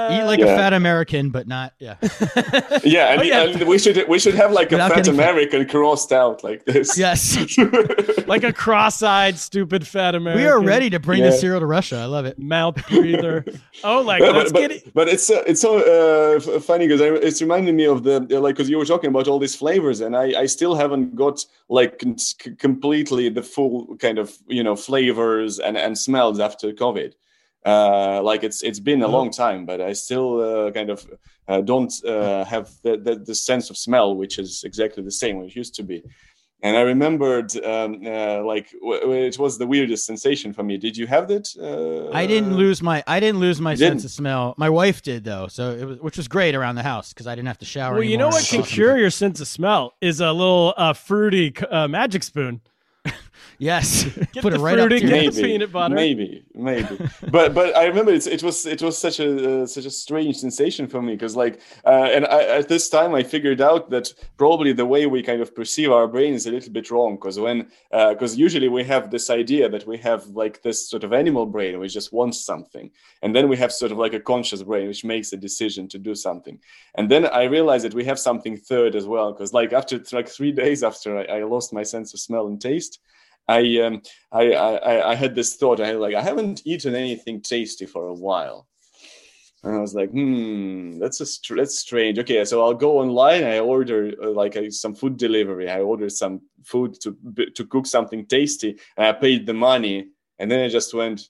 Eat like Yeah. a fat American, but not. Yeah. Yeah, and, Oh, yeah. and we should we should have like a Without fat getting fat. American crossed out like this. Yes. Like a cross-eyed, stupid, fat American. We are ready to bring Yeah. the cereal to Russia. I love it. Mouth breather. Oh, like Yeah, let's but, get but, it. but it's uh, it's so uh, f- funny because it's reminding me of the like because you were talking about all these flavors and I, I still haven't got like con- c- completely the full kind of you know flavors and, and smells after COVID. Uh, like it's it's been a Oh. long time, but I still uh, kind of uh, don't uh, have the, the the sense of smell, which is exactly the same as it used to be. And I remembered, um, uh, like w- w- it was the weirdest sensation for me. Did you have that? Uh, I didn't lose my I didn't lose my You sense didn't? of smell. My wife did though, so it was which was great around the house because I didn't have to shower. Well, you know anymore what and can stuff. cure your sense of smell is a little uh, fruity uh, magic spoon. Yes, Get put the it right up fruity, to your get the maybe peanut butter. maybe maybe but but I remember it's, it was it was such a uh, such a strange sensation for me because like uh, and I, at this time I figured out that probably the way we kind of perceive our brain is a little bit wrong because when because usually we have this idea that we have like this sort of animal brain which just wants something, and then we have sort of like a conscious brain which makes a decision to do something, and then I realized that we have something third as well because like after like three days after I, I lost my sense of smell and taste, I um I, I I had this thought. I had like I haven't eaten anything tasty for a while, and I was like, hmm, that's a str- that's strange. Okay, so I'll go online. I order uh, like uh, some food delivery. I ordered some food to to cook something tasty, and I paid the money. And then I just went,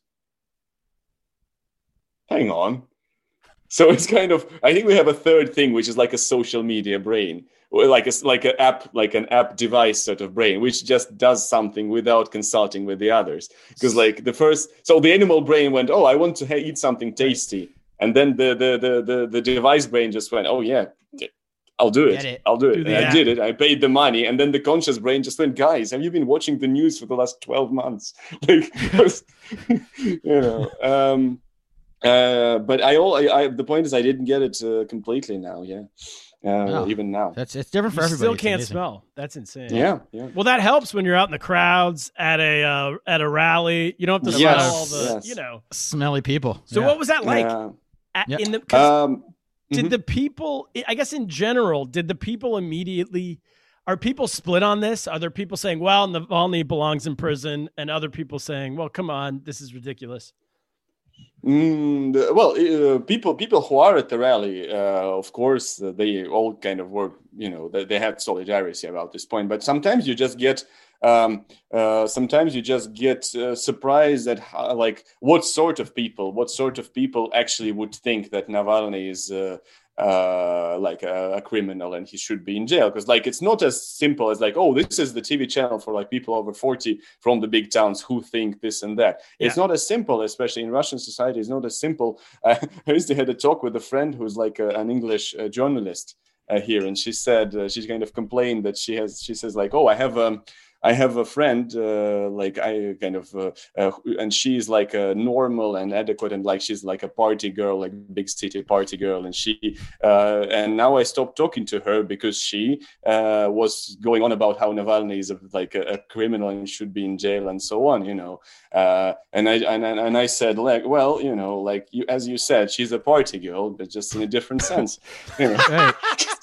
hang on. So it's kind of I think we have a third thing, which is like a social media brain. Or like a like an app, like an app device sort of brain, which just does something without consulting with the others. Because like the first, so the animal brain went, oh, I want to ha- eat something tasty, and then the the the the the device brain just went, oh yeah, I'll do it, Get it. I'll do it, Do the and I app. did it. I paid the money, and then the conscious brain just went, guys, have you been watching the news for the last twelve months? Like, you know. Um, uh, but I all I, I the point is I didn't get it uh, completely now. Yeah. Uh, Oh. even now. That's it's different for You everybody. still It's can't amazing. smell. That's insane. Yeah, yeah. Well, that helps when you're out in the crowds at a uh, at a rally. You don't have to Yes, smell all the, yes. you know. Smelly people. So Yeah. what was that like? Yeah. At, Yeah. In the 'cause Um, did mhm. the people? I guess in general, did the people immediately? Are people split on this? Are there people saying, "Well, Navalny belongs in prison," and other people saying, "Well, come on, this is ridiculous"? Mm, the- well, uh, people people who are at the rally, uh, of course, uh, they all kind of were, you know, they, they had solidarity about this point. But sometimes you just get, um, uh, sometimes you just get uh, surprised at how, like what sort of people, what sort of people actually would think that Navalny is. Uh, uh like a, a criminal and he should be in jail because like it's not as simple as like, oh, this is the T V channel for like people over forty from the big towns who think this and that. It's Yeah. not as simple, especially in Russian society. It's not as simple. uh, I used to had a talk with a friend who's like a, an English uh, journalist uh, here, and she said uh, she kind of complained that she has she says like, oh, I have um I have a friend, uh, like I kind of, uh, uh, and she's like a normal and adequate, and like she's like a party girl, like big city party girl, and she, uh, and now I stopped talking to her because she uh, was going on about how Navalny is a, like a, a criminal and should be in jail and so on, you know. Uh, and I and, and I said like, well, you know, like you as you said, she's a party girl, but just in a different sense, you know. Right.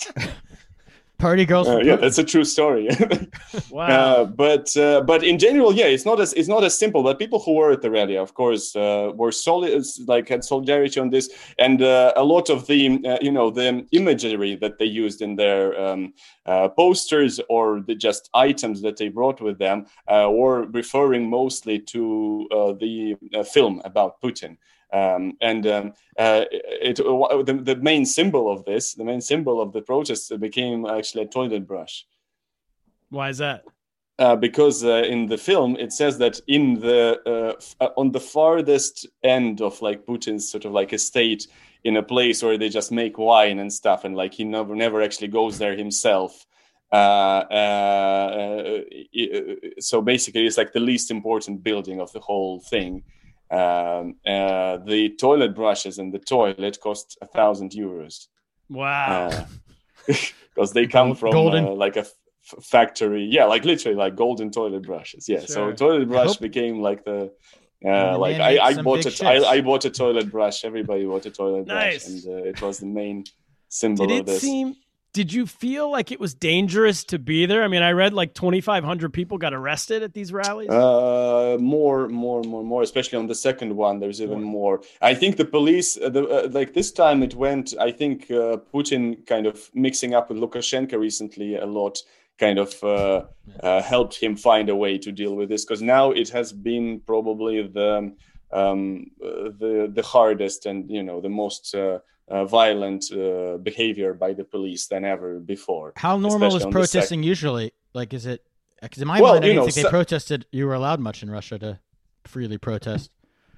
Party girls. Uh, for yeah, Putin. that's a true story. Wow. Uh, but uh, but in general, yeah, it's not as it's not as simple. But people who were at the rally, of course, uh, were solid, like had solidarity on this, and uh, a lot of the uh, you know the imagery that they used in their um, uh, posters or the just items that they brought with them uh, were referring mostly to uh, the uh, film about Putin. Um, and um, uh, it, it the, the main symbol of this, the main symbol of the protest became actually a toilet brush. Why is that? Uh, because uh, in the film it says that in the uh, f- uh, on the farthest end of like Putin's sort of like estate, in a place where they just make wine and stuff, and like he never never actually goes there himself. Uh, uh, uh, so basically, it's like the least important building of the whole thing. Um, uh, the toilet brushes in the toilet cost a thousand euros. Wow. Because they come Gold- from golden. uh, like a f- factory, yeah, like literally like golden toilet brushes. Yeah, so Sure. toilet brush hope- became like the Uh, like I, I bought a, I, I bought a toilet brush. Everybody bought a toilet nice. brush, and uh, it was the main symbol Did of it this. Seem, did you feel like it was dangerous to be there? I mean, I read like twenty-five hundred people got arrested at these rallies. Uh, more, more, more, more. Especially on the second one, there's even more. I think the police, uh, the, uh, like this time, it went. I think uh, Putin kind of mixing up with Lukashenko recently a lot. Kind of uh, uh, helped him find a way to deal with this, because now it has been probably the um, uh, the the hardest and you know the most uh, uh, violent uh, behavior by the police than ever before. How normal is protesting usually? Like, is it? Because in my well, mind, I didn't know, think so, they protested. You were allowed much in Russia to freely protest.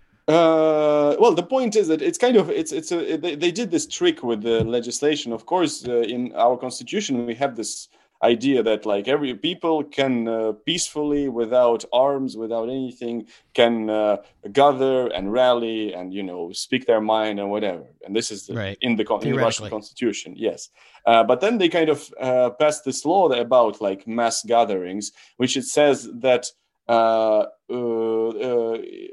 Uh, well, the point is that it's kind of it's it's a they, they did this trick with the legislation. Of course, uh, in our constitution, we have this idea that like every people can uh, peacefully, without arms, without anything, can uh, gather and rally and you know speak their mind and whatever. And this is the, right. in the, in the Russian constitution, yes. Uh, but then they kind of uh, passed this law about like mass gatherings, which it says that uh, uh, uh,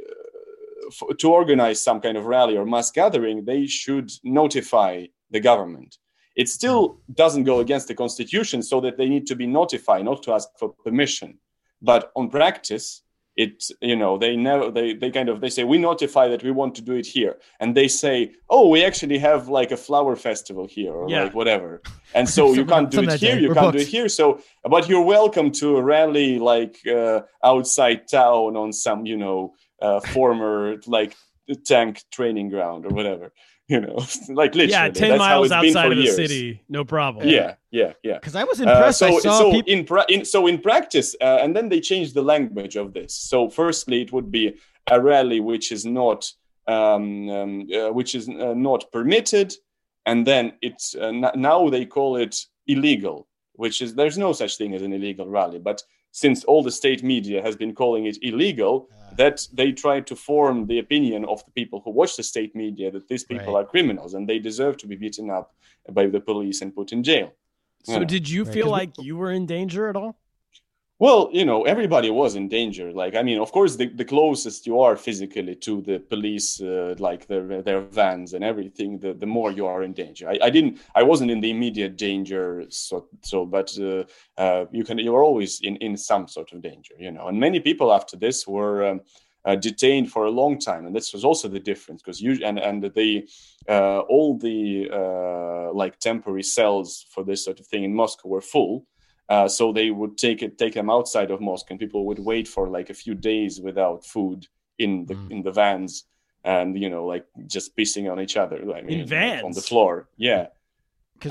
f- to organize some kind of rally or mass gathering, they should notify the government. It still doesn't go against the constitution, so that they need to be notified, not to ask for permission. But on practice, it you know they never they they kind of they say we notify that we want to do it here, and they say, oh, we actually have like a flower festival here or yeah. like whatever, and so you can't do it here, you can't do it here. So, but you're welcome to a rally like uh, outside town on some you know uh, former like tank training ground or whatever. You know, like literally. Yeah, ten That's miles outside of the years. city, no problem. Yeah, yeah, yeah. Because I was impressed. Uh, so, I saw so people... in, pra- in so in practice, uh, and then they changed the language of this. So, firstly, it would be a rally which is not, um, um, uh, which is uh, not permitted, and then it's uh, n- now they call it illegal, which is there's no such thing as an illegal rally, but since all the state media has been calling it illegal, uh, that they try to form the opinion of the people who watch the state media that these people right. are criminals and they deserve to be beaten up by the police and put in jail. So you know? Did you right. feel like you were in danger at all? Well, you know, everybody was in danger. Like, I mean, of course, the, the closest you are physically to the police, uh, like their their vans and everything, the, the more you are in danger. I, I didn't, I wasn't in the immediate danger, so, so but uh, uh, you can, you're always in, in some sort of danger, you know. And many people after this were um, uh, detained for a long time, and this was also the difference because you and and the uh, all the uh, like temporary cells for this sort of thing in Moscow were full. Uh, so they would take it, take them outside of Moscow, and people would wait for like a few days without food in the mm. in the vans, and you know, like just pissing on each other. I mean, in vans on the floor. Yeah. Uh,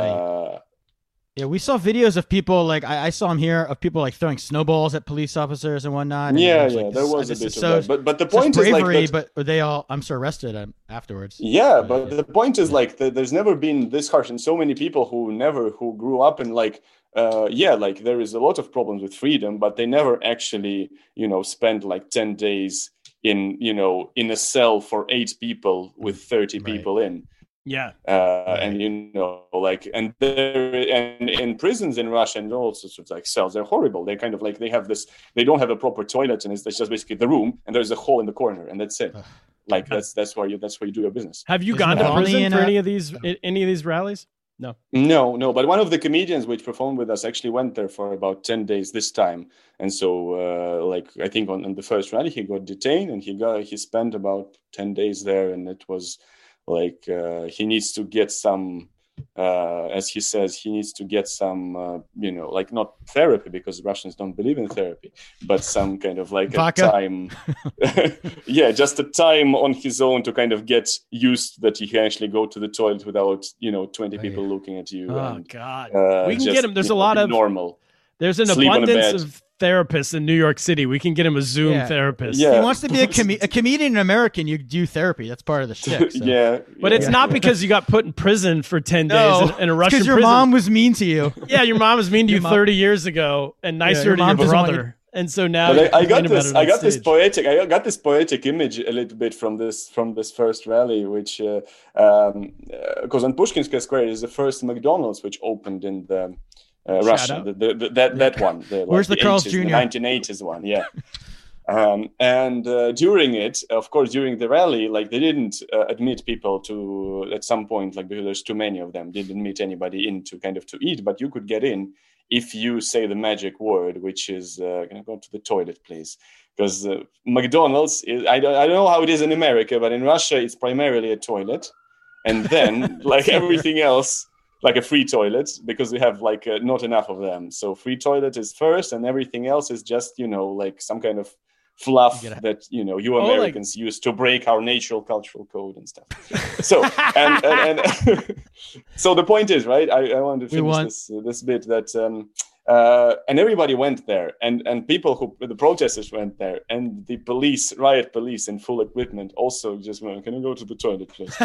I, yeah, we saw videos of people like I, I saw them here of people like throwing snowballs at police officers and whatnot. And yeah, was yeah, like, there was this, a bit of so, that. But but the point bravery, is like, that, but were they all? I'm sure arrested um, afterwards. Yeah, but yeah. the point is like that there's never been this harsh, and so many people who never who grew up in like. Uh, yeah, like there is a lot of problems with freedom, but they never actually, you know, spent like ten days in, you know, in a cell for eight people with thirty right. people in. Yeah. Uh, right. And, you know, like, and there, and in prisons in Russia and all sorts of like cells, they're horrible. They kind of like, they have this, they don't have a proper toilet, and it's, it's just basically the room, and there's a hole in the corner, and that's it. Like, that's, that's where you, that's where you do your business. Have you Isn't gone to prison for a... any of these, any of these rallies? No, no, no. But one of the comedians which performed with us actually went there for about ten days this time, and so, uh, like, I think on, on the first rally he got detained, and he got he spent about ten days there, and it was like uh, he needs to get some, uh, as he says, he needs to get some, uh, you know, like not therapy because Russians don't believe in therapy, but some kind of like Vodka? a time, yeah, just a time on his own to kind of get used that he can actually go to the toilet without, you know, twenty people looking at you. Oh and, God, uh, we can just, get him. There's a know, lot of normal. There's an Sleep abundance of therapists in New York City. We can get him a Zoom yeah. therapist. Yeah. He wants to be a, com- a comedian in American. You do therapy. That's part of the shtick. So. yeah, but yeah. it's not because you got put in prison for ten days no, in, in a Russian because your prison. mom was mean to you. Yeah, your mom was mean to Your you mom- thirty years ago and nicer Yeah, your to your mom doesn't want brother. And so now But I, I got complaining this. about it I on got this stage. poetic. I got this poetic image a little bit from this from this first rally, which because uh, um, uh, on Pushkinskaya Square is the first McDonald's which opened in the uh, Russia. out. The, the, the, that that one. The, like Where's the Carl's eighties, the Junior? nineteen eighties one. Yeah. Um, and uh, during it, of course, during the rally, like they didn't uh, admit people to, at some point, like because there's too many of them, didn't admit anybody in to kind of to eat, but you could get in if you say the magic word, which is, uh, can I go to the toilet, please? Because uh, McDonald's, is, I, don't, I don't know how it is in America, but in Russia, it's primarily a toilet. And then, like everything else, like a free toilet, because we have like uh, not enough of them. So free toilet is first, and everything else is just, you know, like some kind of fluff you that, you know, you Americans oh, like... use to break our natural cultural code and stuff. So, and, and, and so the point is, right, I, I want to finish want... this, uh, this bit that, um, uh, and everybody went there, and, and people who, the protesters went there, and the police, riot police in full equipment also just went, can you go to the toilet, please?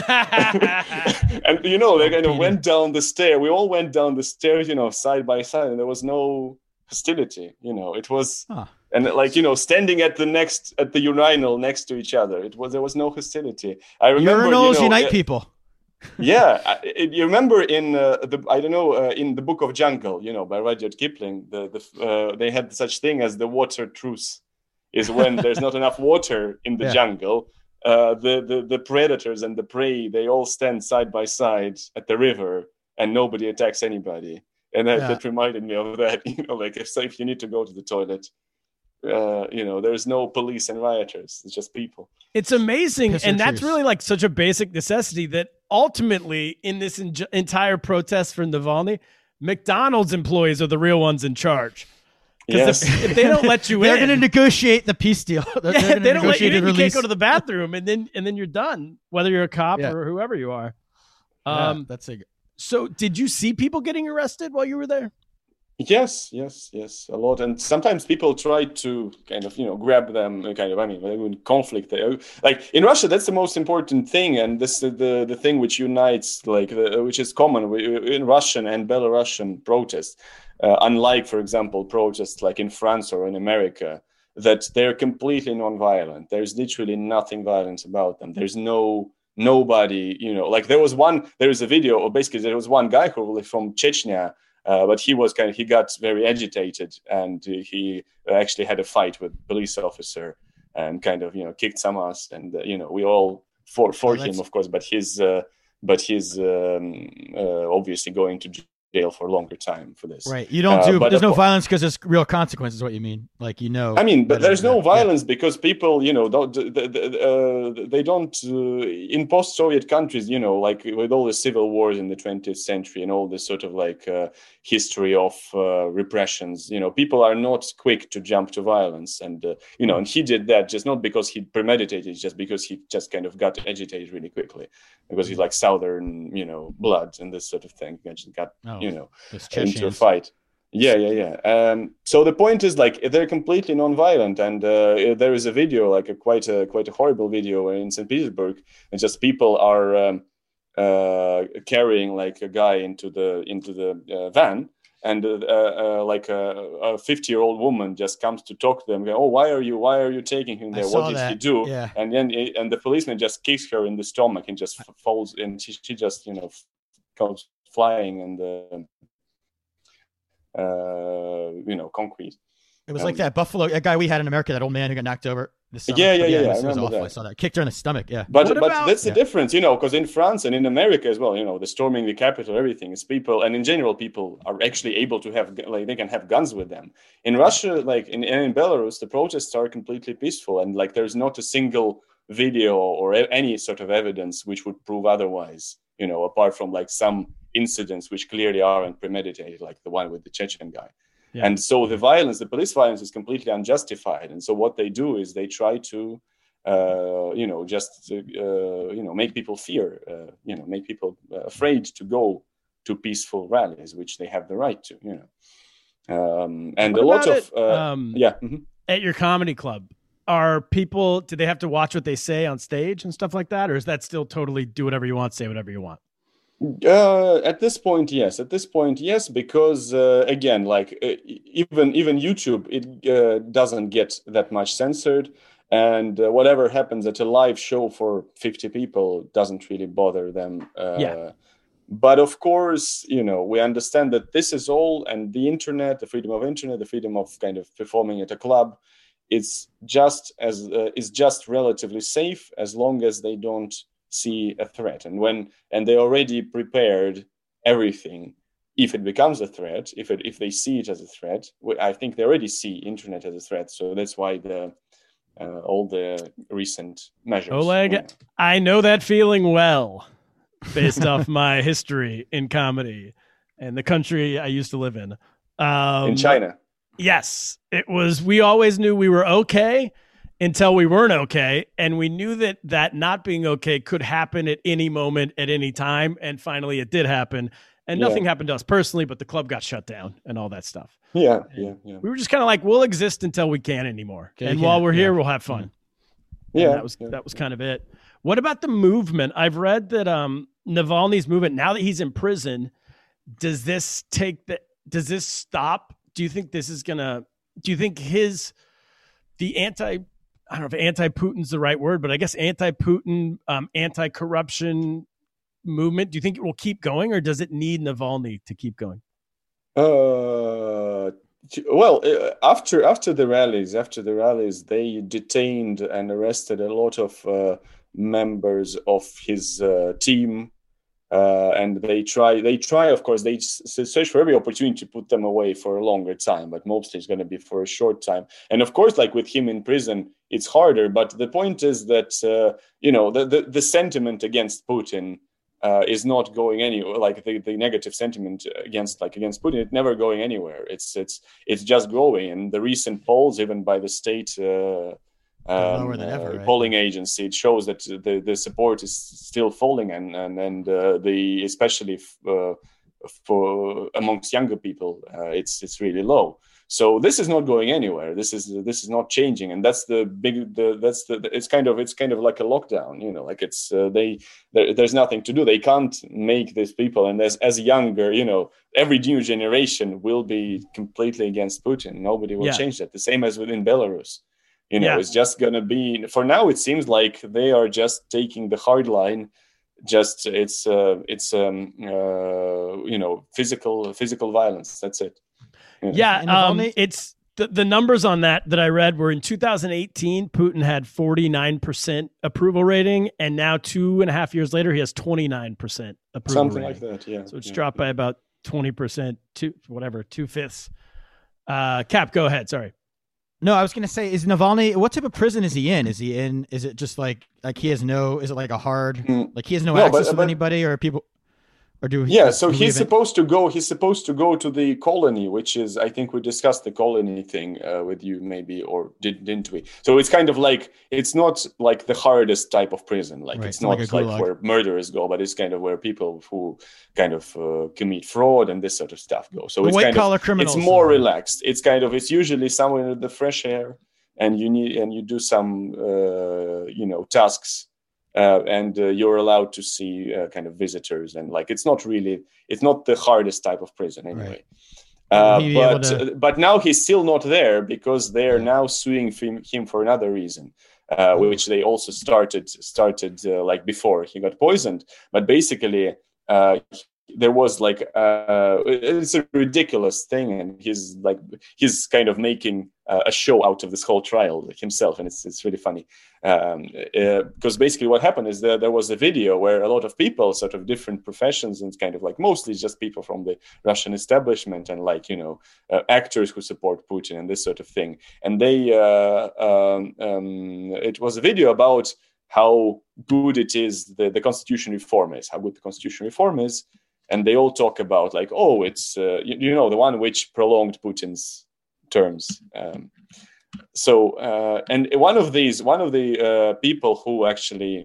And, you know, they kind of went down the stair. We all went down the stairs, you know, side by side, and there was no hostility, you know, it was, huh. and like, you know, standing at the next, at the urinal next to each other, it was, there was no hostility. I remember, Urinals you know, unite uh, people. Yeah, it, you remember in uh, the I don't know uh, in the Book of Jungle, you know, by Rudyard Kipling, the the uh, they had such thing as the water truce, is when there's not enough water in the yeah. jungle, uh, the the the predators and the prey, they all stand side by side at the river, and nobody attacks anybody, and that, yeah. that reminded me of that. You know, like if so if you need to go to the toilet, uh, you know, there's no police and rioters; it's just people. It's amazing, Piss and that's really like such a basic necessity that. Ultimately, in this en- entire protest for Navalny, McDonald's employees are the real ones in charge. Because yes. if, if they don't let you they're in, they're going to negotiate the peace deal. They're, yeah, they're they don't let you in. You release. can't go to the bathroom, and then and then you're done. Whether you're a cop yeah. or whoever you are. Um, yeah, that's a. So, did you see people getting arrested while you were there? Yes, yes, yes, a lot. And sometimes people try to kind of, you know, grab them, kind of, I mean, in conflict. Like in Russia, that's the most important thing. And this is the, the thing which unites, like, the, which is common in Russian and Belarusian protests. Uh, unlike, for example, protests like in France or in America, that they're completely non-violent. There's literally nothing violent about them. There's no, nobody, you know, like there was one, there was a video, or basically there was one guy who was from Chechnya, Uh, but he was kind of, he got very agitated, and uh, he actually had a fight with a police officer and kind of, you know, kicked some ass. And, uh, you know, we all fought for oh, him, of course, but he's, uh, but he's um, uh, obviously going to jail for a longer time for this. Right. You don't do, uh, there's no violence because there's real consequences, what you mean. Like, you know. I mean, but there's no violence yeah. because people, you know, don't, uh, they don't, uh, in post-Soviet countries, you know, like with all the civil wars in the twentieth century and all this sort of like uh, history of uh, repressions, you know, people are not quick to jump to violence. And, uh, you know, and he did that just not because he premeditated, just because he just kind of got agitated really quickly because he's like Southern, you know, blood and this sort of thing. He just got, oh. you know, into a fight. Yeah, yeah, yeah. Um, so the point is, like, they're completely non-violent, and uh, there is a video, like a quite a quite a horrible video in Saint Petersburg, and just people are um, uh, carrying like a guy into the into the uh, van, and uh, uh, like a fifty-year-old woman just comes to talk to them. Going, oh, why are you why are you taking him there? What did that. he do? Yeah. And then and the policeman just kicks her in the stomach and just falls, and she, she just you know goes flying and. Uh, Uh, you know, concrete. It was um, like that Buffalo a guy we had in America, that old man who got knocked over. The yeah, yeah, yeah, yeah. It was, I, it was awful. that. I saw that. Kicked her in the stomach. Yeah, but what but about, that's the yeah. difference, you know, because in France and in America as well, you know, the storming the Capitol, everything is people, and in general, people are actually able to have like they can have guns with them. In Russia, like in and in Belarus, the protests are completely peaceful, and like there's not a single video or any sort of evidence which would prove otherwise. You know, apart from like some incidents which clearly aren't premeditated, like the one with the Chechen guy. Yeah. And so the violence, the police violence is completely unjustified. And so what they do is they try to, uh, you know, just, uh, you know, make people fear, uh, you know, make people uh, afraid to go to peaceful rallies, which they have the right to, you know. Um, and what a lot of, uh, um, yeah. Mm-hmm. At your comedy club, are people, do they have to watch what they say on stage and stuff like that? Or is that still totally do whatever you want, say whatever you want? Uh, at this point, yes. At this point, yes, because uh, again, like uh, even even YouTube, it uh, doesn't get that much censored, and uh, whatever happens at a live show for fifty people doesn't really bother them. Uh, yeah. But of course, you know, we understand that this is all, and the internet, the freedom of internet, the freedom of kind of performing at a club, it's just as uh, is just relatively safe as long as they don't see a threat. And when and they already prepared everything. If it becomes a threat, if it if they see it as a threat, I think they already see internet as a threat. So that's why the uh, all the recent measures. Oleg, yeah. I know that feeling well, based off my history in comedy and the country I used to live in. Um, in China. Yes, it was. We always knew we were okay until we weren't okay, and we knew that that not being okay could happen at any moment, at any time, and finally it did happen. And nothing yeah. happened to us personally, but the club got shut down and all that stuff. Yeah, yeah, yeah. We were just kind of like, we'll exist until we can't anymore. Okay, and while we're here, yeah. we'll have fun. Yeah, and that was yeah. that was kind of it. What about the movement? I've read that um, Navalny's movement, now that he's in prison, does this take the? Does this stop? Do you think this is gonna? Do you think his the anti? I don't know if anti-Putin's the right word, but I guess anti-Putin, um, anti-corruption movement, do you think it will keep going, or does it need Navalny to keep going? Uh, well, after after the rallies, after the rallies, they detained and arrested a lot of uh, members of his uh, team, uh, and they try. They try, of course, they search for every opportunity to put them away for a longer time, but mostly it's going to be for a short time. And of course, like with him in prison, it's harder. But the point is that uh, you know the, the the sentiment against Putin. Uh, is not going anywhere. Like the, the negative sentiment against like against Putin, it's never going anywhere. It's it's it's just growing. And the recent polls, even by the state uh, um, ever, uh, right? polling agency, it shows that the, the support is still falling, and and and uh, the especially f- uh, for amongst younger people, uh, it's it's really low. So this is not going anywhere. This is this is not changing, and that's the big. The, that's the. It's kind of it's kind of like a lockdown, you know. Like it's uh, they. There, there's nothing to do. They can't make these people, and as as younger, you know, every new generation will be completely against Putin. Nobody will yeah. change that. The same as within Belarus, you know. Yeah. It's just gonna be. For now, it seems like they are just taking the hard line. Just it's uh, it's um, uh, you know physical physical violence. That's it. Yeah, um, it's the, the numbers on that that I read were in two thousand eighteen, Putin had forty-nine percent approval rating, and now two and a half years later, he has twenty-nine percent approval Something rating. like that, yeah. So it's yeah. dropped by about twenty percent, two, whatever, two-fifths. Uh, Cap, go ahead, sorry. No, I was going to say, is Navalny, what type of prison is he in? Is he in, is it just like, like he has no, is it like a hard, mm. like he has no, no access but, with but, anybody or people? Or do he, yeah, so do he's supposed to go. He's supposed to go to the colony, which is, I think we discussed the colony thing uh, with you, maybe, or did, didn't we? So it's kind of like it's not like the hardest type of prison. Like right. it's, it's not like, like where murderers go, but it's kind of where people who kind of uh, commit fraud and this sort of stuff go. So the it's white kind collar of criminals. It's more relaxed. It's kind of it's usually somewhere in the fresh air, and you need and you do some uh, you know tasks. Uh, and uh, you're allowed to see uh, kind of visitors, and like it's not really, it's not the hardest type of prison anyway. Right. Uh, but to... but now he's still not there because they're yeah. now suing him, him for another reason, uh, which they also started started uh, like before he got poisoned. But basically, uh, there was like uh, it's a ridiculous thing, and he's like he's kind of making uh, a show out of this whole trial himself, and it's it's really funny. Um, uh, because basically what happened is that there was a video where a lot of people, sort of different professions, and kind of like mostly just people from the Russian establishment and like, you know, uh, actors who support Putin and this sort of thing. And they, uh, um, um, it was a video about how good it is, the, the constitution reform is, how good the constitution reform is. And they all talk about like, oh, it's, uh, you, you know, the one which prolonged Putin's terms. Um, So, uh, and one of these, one of the uh, people who actually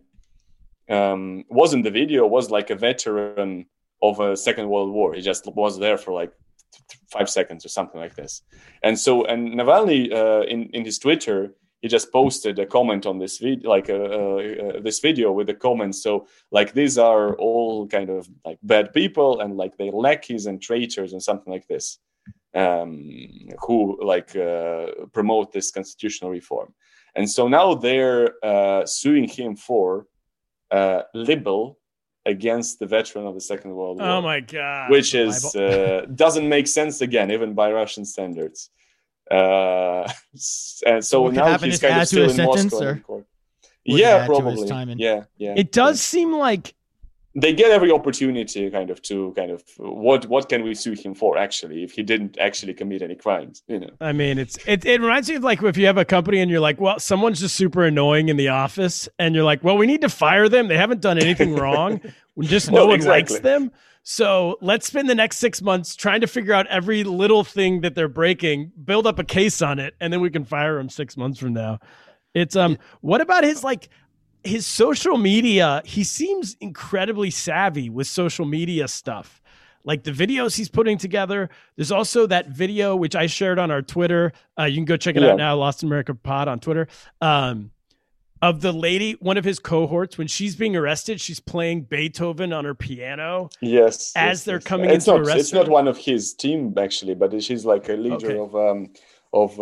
um, was in the video was like a veteran of a Second World War. He just was there for like th- five seconds or something like this. And so, and Navalny uh, in in his Twitter, he just posted a comment on this video, like uh, uh, this video with the comments. So, like these are all kind of like bad people, and like they lackeys and traitors and something like this. Um, who like uh, promote this constitutional reform. And so now they're uh, suing him for uh, libel against the veteran of the Second World War. Oh my God. Which is uh, doesn't make sense again, even by Russian standards. Uh, and so, what could now happen he's is kind add of to still a in sentence, Moscow. or in court. would it Yeah, add to his probably. time in- Yeah, yeah. It does seem like They get every opportunity, kind of, to kind of what what can we sue him for actually if he didn't actually commit any crimes, you know. I mean, it's it, it reminds me of like if you have a company and you're like, well, someone's just super annoying in the office, and you're like, well, we need to fire them. They haven't done anything wrong. Just no Well, one exactly. likes them. So let's spend the next six months trying to figure out every little thing that they're breaking, build up a case on it, and then we can fire them six months from now. It's um. What about his like? His social media, he seems incredibly savvy with social media stuff. Like the videos he's putting together. There's also that video, which I shared on our Twitter. Uh, you can go check it Yeah. out now, Lost in America Pod on Twitter. Um, of the lady, one of his cohorts, when she's being arrested, she's playing Beethoven on her piano. Yes. As yes, they're yes. coming it's in to not, arrest It's not her? one of his team actually, but she's like a leader Okay. of um of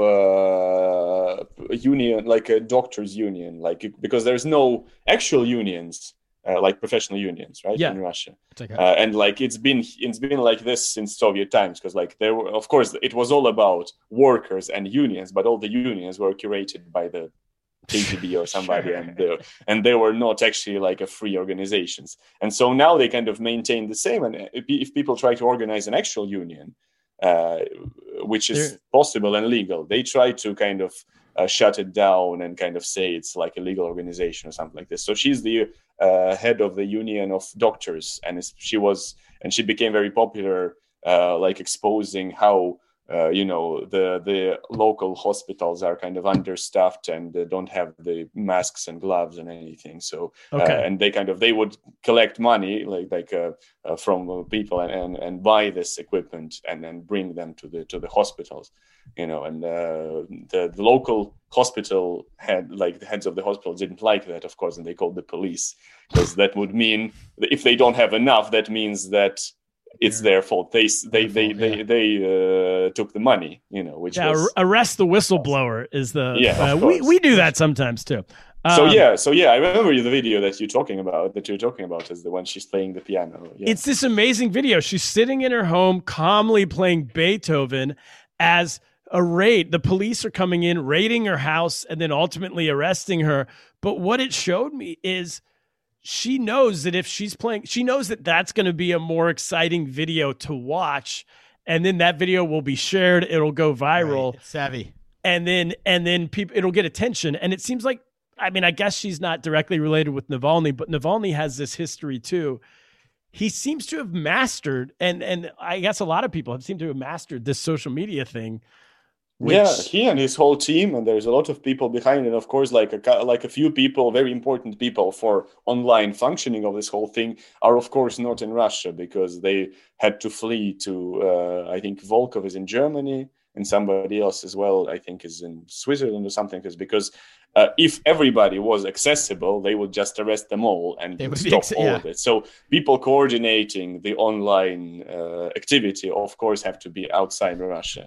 uh union, like a doctors union, like because there's no actual unions, uh, like professional unions, right? Yeah. In Russia. It's like a- Uh, and like it's been it's been like this since Soviet times, because like there were, of course, it was all about workers and unions, but all the unions were curated by the K G B or somebody, Sure. and they and they were not actually like a free organizations. And so now they kind of maintain the same. And if, if people try to organize an actual union, uh, which is They're- possible and legal, they try to kind of uh, shut it down and kind of say it's like a legal organization or something like this. So she's the uh, head of the union of doctors, and it's, she was and she became very popular, uh, like exposing how. Uh, you know, the the local hospitals are kind of understaffed and uh, don't have the masks and gloves and anything. So, Okay. uh, and they kind of they would collect money like like uh, uh, from uh, people and, and and buy this equipment and then bring them to the to the hospitals. You know, and uh, the, the local hospital head, like the heads of the hospital, didn't like that, of course, and they called the police, because that would mean that if they don't have enough, that means that. It's their fault. They they Their they fault, they yeah. they uh, took the money, you know, which Yeah, was ar- arrest the whistleblower is the. Yeah, uh, of we course. we do that sometimes too. so Um, yeah, so yeah. I remember the video that you're talking about. That you're talking about is the one she's playing the piano. Yeah. It's this amazing video. She's sitting in her home, calmly playing Beethoven as a raid. The police are coming in, raiding her house, and then ultimately arresting her. But what it showed me is she knows that if she's playing, she knows that that's going to be a more exciting video to watch. And then that video will be shared. It'll go viral. Right. It's savvy. and then and then people it'll get attention. And it seems like, I mean, I guess she's not directly related with Navalny, but Navalny has this history too. He seems to have mastered, and and I guess a lot of people have seemed to have mastered this social media thing. Which, yeah, he and his whole team, and there's a lot of people behind it. Of course, like a cou- like a few people, very important people for online functioning of this whole thing, are of course not in Russia, because they had to flee to. Uh, I think Volkov is in Germany, and somebody else as well, I think, is in Switzerland or something. Because because uh, if everybody was accessible, they would just arrest them all and They would be stop ex- all yeah. of it. So people coordinating the online uh, activity, of course, have to be outside Russia.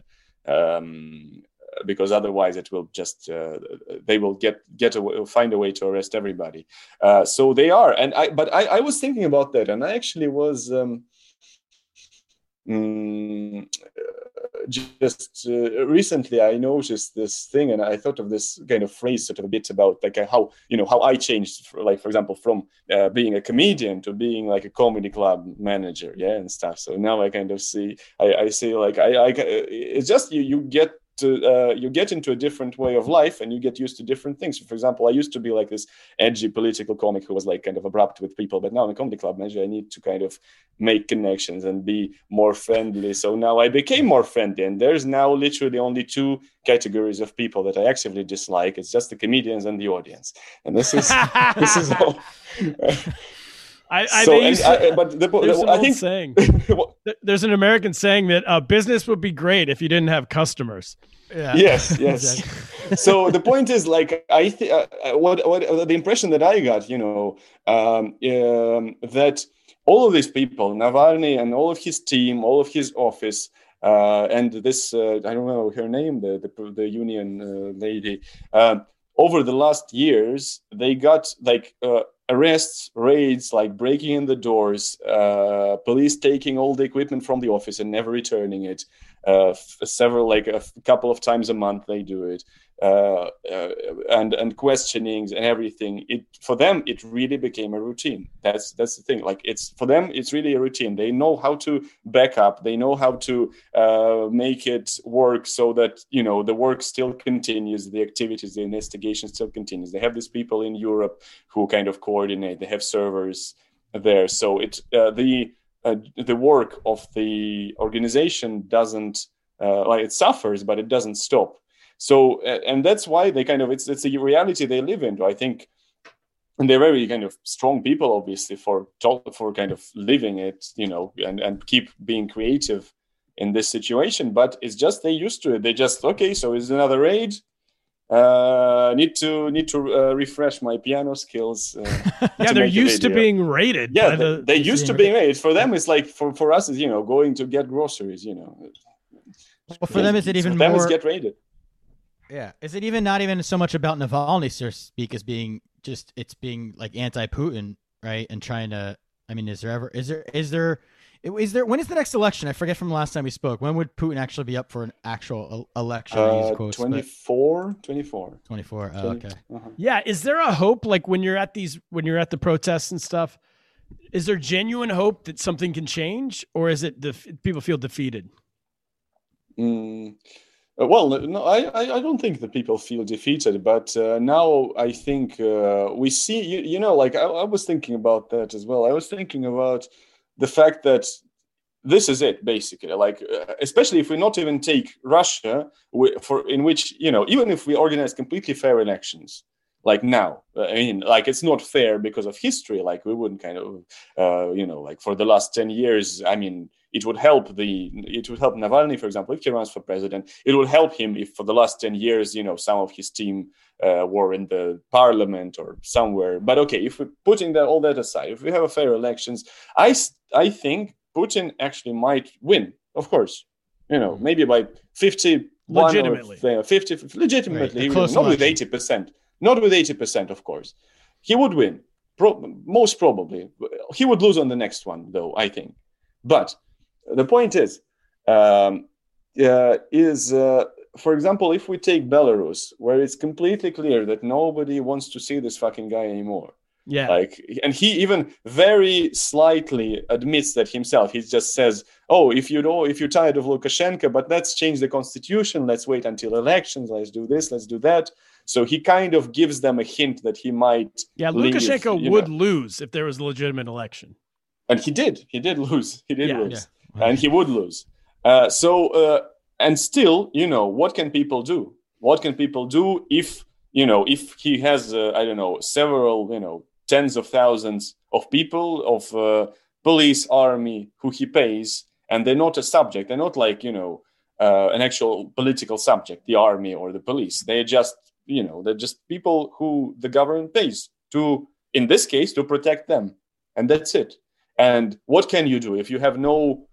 Um, because otherwise it will just uh, they will get get a, find a way to arrest everybody. Uh, so they are, and I but I, I was thinking about that, and I actually was um, mm, just uh, recently I noticed this thing, and I thought of this kind of phrase sort of a bit about like how you know how I changed, for, like for example, from uh, being a comedian to being like a comedy club manager, yeah, and stuff. So now I kind of see I, I see like I, I it's just you you get to uh, you get into a different way of life, and you get used to different things. For example, I used to be like this edgy political comic who was like kind of abrupt with people, but now I'm a comedy club manager. I need to kind of make connections and be more friendly. So now I became more friendly, and there's now literally only two categories of people that I actively dislike. It's just the comedians and the audience, and this is this is all. I, I, So, they and used I- to- but the, there's an I old think saying. There- There's an American saying that uh, business would be great if you didn't have customers. Yeah. yes, yes. So the point is, like, I th- uh, what what uh, the impression that I got, you know, um, um, that all of these people, Navalny and all of his team, all of his office, uh, and this uh, I don't know her name, the the, the union uh, lady. Uh, over the last years, they got like uh, arrests, raids, like breaking in the doors, uh, police taking all the equipment from the office and never returning it. Uh, f- several, like a f- couple of times a month, they do it, uh, uh, and and questionings and everything. It for them, it really became a routine. That's that's the thing. Like it's for them, it's really a routine. They know how to back up. They know how to uh, make it work so that you know the work still continues, the activities, the investigation still continues. They have these people in Europe who kind of coordinate. They have servers there, so it uh, the Uh, the work of the organization doesn't uh, like it suffers, but it doesn't stop. So, uh, and that's why they kind of it's it's a reality they live into. I think, and they're very kind of strong people, obviously, for for kind of living it, you know, and and keep being creative in this situation. But it's just they used to it. They just okay, so it's another raid. Uh, need to need to uh, refresh my piano skills. Uh, yeah, they're used to being raided. Yeah, they, the, they used to being raided. For them, it's like for, for us, is you know going to get groceries. You know, well, for them, is it even for more? Them, it's get raided. Yeah, is it even not even so much about Navalny, so to speak, as being just it's being like anti-Putin, right? And trying to. I mean, is there ever is there is there is there when is the next election? I forget from the last time we spoke. When would Putin actually be up for an actual election? Uh, quotes, twenty-four, twenty-four. twenty-four. Oh, okay. Uh-huh. Yeah. Is there a hope, like when you're at these, when you're at the protests and stuff, is there genuine hope that something can change, or is it the people feel defeated? Mm, uh, well, no, I, I don't think that people feel defeated, but uh, now I think uh, we see, you, you know, like I, I was thinking about that as well. I was thinking about the fact that this is it, basically. Like, uh, especially if we not even take Russia, we, for in which you know, even if we organize completely fair elections, like now, uh, I mean, like it's not fair because of history. Like we wouldn't kind of, uh, you know, like for the last ten years. I mean, it would help the, it would help Navalny, for example, if he runs for president. It would help him if for the last ten years, you know, some of his team uh, were in the parliament or somewhere. But okay, if we're putting that all that aside, if we have a fair elections, I I think Putin actually might win, of course, you know, maybe by fifty, legitimately, or fifty, legitimately, right. not with eighty percent, not with eighty percent, of course. He would win, Pro- most probably. He would lose on the next one, though, I think. But the point is, um, uh, is uh, for example, if we take Belarus, where it's completely clear that nobody wants to see this fucking guy anymore. Yeah. Like, and he even very slightly admits that himself. He just says, "Oh, if you know, if you're tired of Lukashenko, but let's change the constitution. Let's wait until elections. Let's do this. Let's do that." So he kind of gives them a hint that he might. Yeah, leave, Lukashenko would know. lose if there was a legitimate election, and he did. He did lose. He did yeah, lose, yeah. and he would lose. Uh, so, uh, and still, you know, what can people do? What can people do if you know if he has, uh, I don't know, several, you know. tens of thousands of people, of uh, police, army, who he pays, and they're not a subject. They're not like, you know, uh, an actual political subject, the army or the police. They're just, you know, they're just people who the government pays to, in this case, to protect them. And that's it. And what can you do if you have no,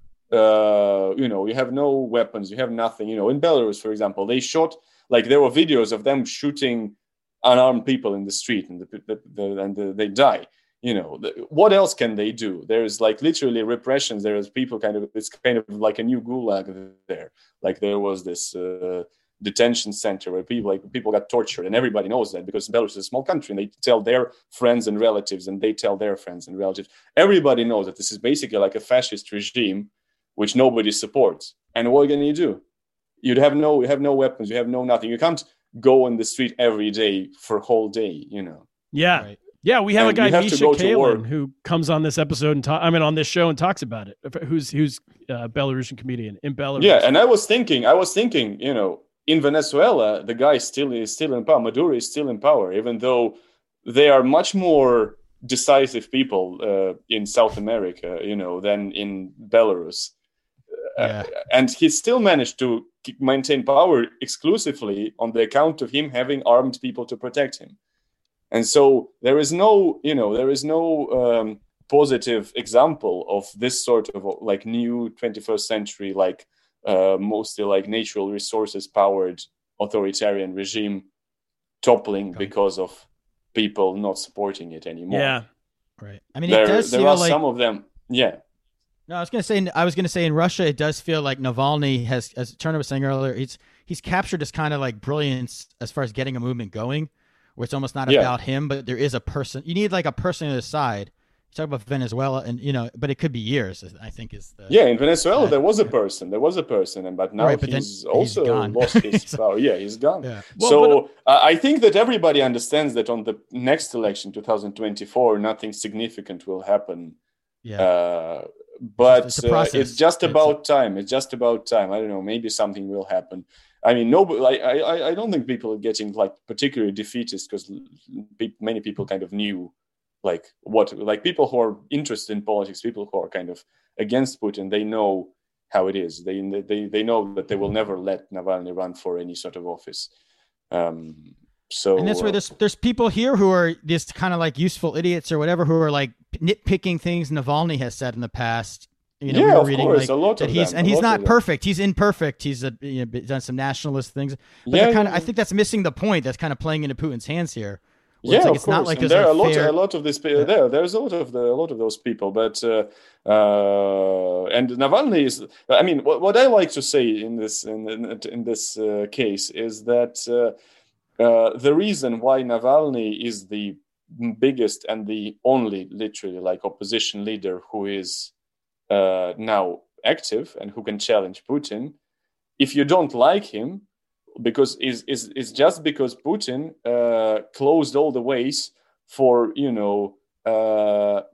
uh, you know, you have no weapons, you have nothing, you know, in Belarus, for example, they shot, like there were videos of them shooting unarmed people in the street, and the, the, the, and the, they die. You know, the, what else can they do? There is like literally repressions. There is people kind of, it's kind of like a new gulag there. Like there was this uh, detention center where people like people got tortured, and everybody knows that because Belarus is a small country, and they tell their friends and relatives, and they tell their friends and relatives. Everybody knows that this is basically like a fascist regime, which nobody supports. And what can you do? You'd have no, you have no weapons. You have no nothing. You can't go in the street every day for a whole day, you know. Yeah. Right. Yeah, we have And a guy, you have Misha to go to Kalin, work. who comes on this episode and ta- I mean on this show and talks about it. Who's who's a Belarusian comedian in Belarus. Yeah, and I was thinking, I was thinking, you know, in Venezuela, the guy still is still in power. Maduro is still in power, even though they are much more decisive people uh, in South America, you know, than in Belarus. Yeah. Uh, and he still managed to maintain power exclusively on the account of him having armed people to protect him. And so there is no, you know, there is no um, positive example of this sort of like new twenty-first century, like uh, mostly like natural resources powered authoritarian regime toppling Okay. because of people not supporting it anymore. Yeah. Right. I mean, there, it does there feel are like some of them. Yeah. No, I was gonna say. I was gonna say in Russia, it does feel like Navalny has, as Turner was saying earlier, he's he's captured this kind of like brilliance as far as getting a movement going, where it's almost not Yeah. about him, but there is a person. You need like a person on the side. You talk about Venezuela, and you know, but it could be years. I think is the Yeah, in Venezuela Uh, there was a person, there was a person, and but now Right, but then he's he's also gone. lost his power. Yeah, he's gone. Yeah. Well, so uh, I think that everybody understands that on the next election, twenty twenty-four, nothing significant will happen. yeah. Uh, but It's a uh, process. it's just It's a- about time. It's just about time. I don't know. Maybe something will happen. I mean, no, like, I, I, I don't think people are getting like particularly defeatist because pe- many people kind of knew, like what, like people who are interested in politics, people who are kind of against Putin, they know how it is. They, they, they know that they will never let Navalny run for any sort of office. Um, so, And that's where uh, there's there's people here who are just kind of like useful idiots or whatever, who are like nitpicking things Navalny has said in the past. You know, Yeah, we were of reading course, like a lot that of he's them, and a he's lot not of them. perfect. He's imperfect. He's a, you know, done some nationalist things. But Yeah, that kind of, yeah, I think that's missing the point. That's kind of playing into Putin's hands here. where yeah, it's like of it's course. not like And there's there are a like lot, fair. a lot of this. Yeah. There, there's a lot of the, a lot of those people. But uh, uh, and Navalny is. I mean, what, what I like to say in this in in, in this uh, case is that uh, uh, the reason why Navalny is the biggest and the only, literally, like opposition leader who is uh, now active and who can challenge Putin. If you don't like him, because is is is just because Putin uh, closed all the ways for you know uh,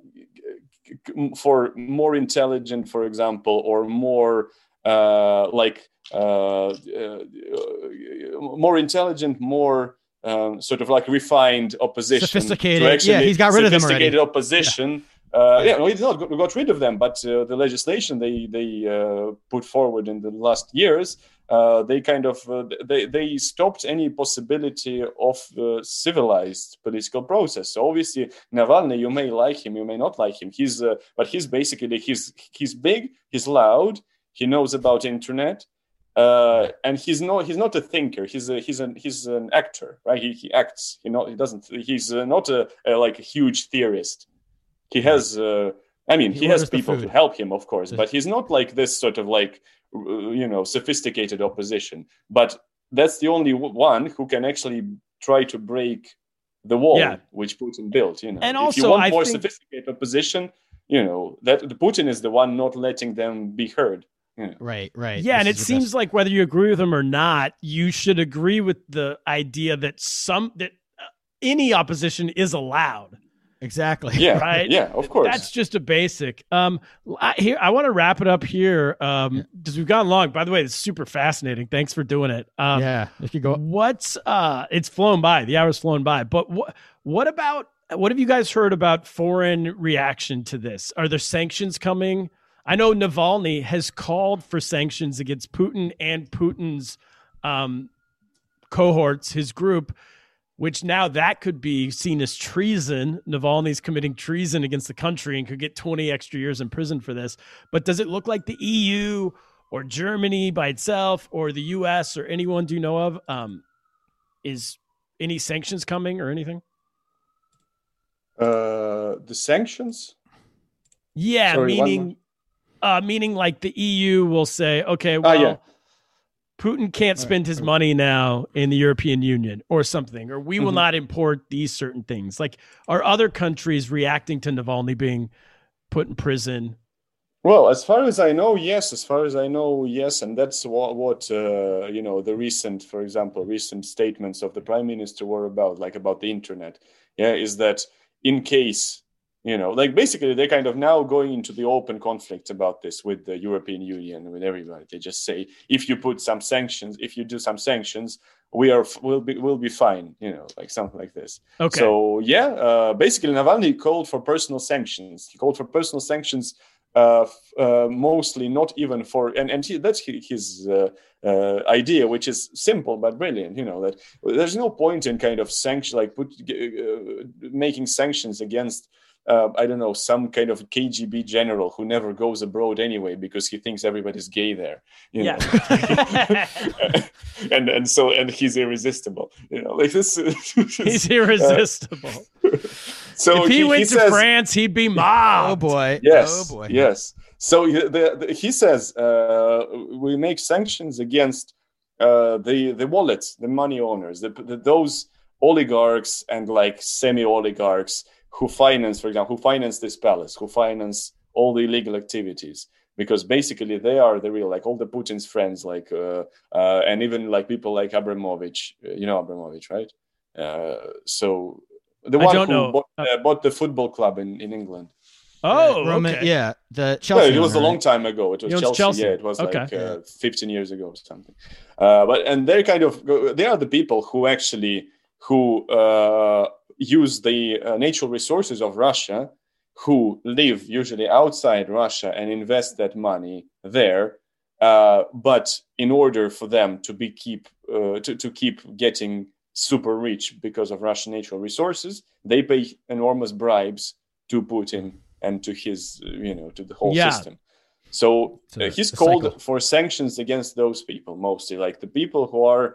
for more intelligent, for example, or more uh, like uh, uh, more intelligent, more um, sort of like refined opposition, Sophisticated. to actually Yeah, he's got rid of them already. sophisticated opposition. Uh, yeah, no, he did not got, got rid of them, but uh, the legislation they they uh, put forward in the last years, uh, they kind of uh, they they stopped any possibility of uh, civilized political process. So obviously, Navalny, you may like him, you may not like him. He's uh, but he's basically he's he's big, he's loud, he knows about internet, uh, and he's not he's not a thinker. He's a he's an he's an actor, right? He he acts. He not he doesn't. He's uh, not a, a like a huge theorist. He has, uh, I mean, he, He has orders the people to food. help him, of course, but he's not like this sort of like, uh, you know, sophisticated opposition. But that's the only w- one who can actually try to break the wall Yeah. which Putin built. You know, And if also, you want I more think- sophisticated opposition, you know, that the Putin is the one not letting them be heard. You know. Right, right. Yeah, and This it is the seems best. like whether you agree with him or not, you should agree with the idea that some that uh, any opposition is allowed. exactly. Yeah, Right? yeah, of course. That's just a basic. Um, I, here I want to wrap it up here um, because we've gone long. By the way, it's super fascinating. Thanks for doing it. Um, Yeah. If you go, What's uh? It's flown by. The hour's flown by. But what what about what have you guys heard about foreign reaction to this? Are there sanctions coming? I know Navalny has called for sanctions against Putin and Putin's um, cohorts, his group, which now that could be seen as treason. Navalny's committing treason against the country and could get twenty extra years in prison for this. But does it look like the E U or Germany by itself or the U S or anyone do you know of? Um, is any sanctions coming or anything? Uh, the sanctions? Yeah, Sorry, one meaning uh, meaning like the E U will say, okay, Ah, well, yeah. Putin can't spend his money now in the European Union or something, or we will Mhm. not import these certain things. Like, are other countries reacting to Navalny being put in prison? Well, as far as I know, yes. As far as I know, yes, and that's what, what uh, you know, the recent, for example, recent statements of the prime minister were about, like about the internet. Yeah, is that in case, you know, like basically they're kind of now going into the open conflict about this with the European Union, with everybody. They just say, if you put some sanctions, if you do some sanctions, we are will be will be fine. You know, like something like this. Okay. So yeah, uh, basically Navalny called for personal sanctions. He called for personal sanctions. Uh, f- uh, mostly not even for, and, and he, that's hi- his uh, uh, idea, which is simple but brilliant. You know, that there's no point in kind of sanction, like put, uh, making sanctions against uh, I don't know, some kind of K G B general who never goes abroad anyway because he thinks everybody's gay there. You Yeah. know? and and so and he's irresistible. You know, like this. He's irresistible. So if he, he went he to says, France, he'd be mobbed. Oh boy. Yes. Oh boy. Yes. So the, the, he says uh, we make sanctions against uh, the the wallets, the money owners, the, the, those oligarchs and like semi-oligarchs who finance, for example, who finance this palace, who finance all the illegal activities, because basically they are the real, like all the Putin's friends, like uh, uh, and even like people like Abramovich. You know Abramovich, right? Uh, so the I one don't who know. bought, uh, bought the football club in, in England. Oh, Roman, okay. yeah, the Chelsea. Yeah, it was owner, a long right? time ago. It was, It was Chelsea. Chelsea. Yeah, it was Okay. like uh, fifteen years ago or something. Uh, but and they're kind of they are the people who actually who uh, use the uh, natural resources of Russia, who live usually outside Russia and invest that money there. Uh, but in order for them to be keep uh, to to keep getting super rich because of Russian natural resources, they pay enormous bribes to Putin and to his, you know, to the whole Yeah. system. So It's a- uh, he's a called cycle. for sanctions against those people, mostly like the people who are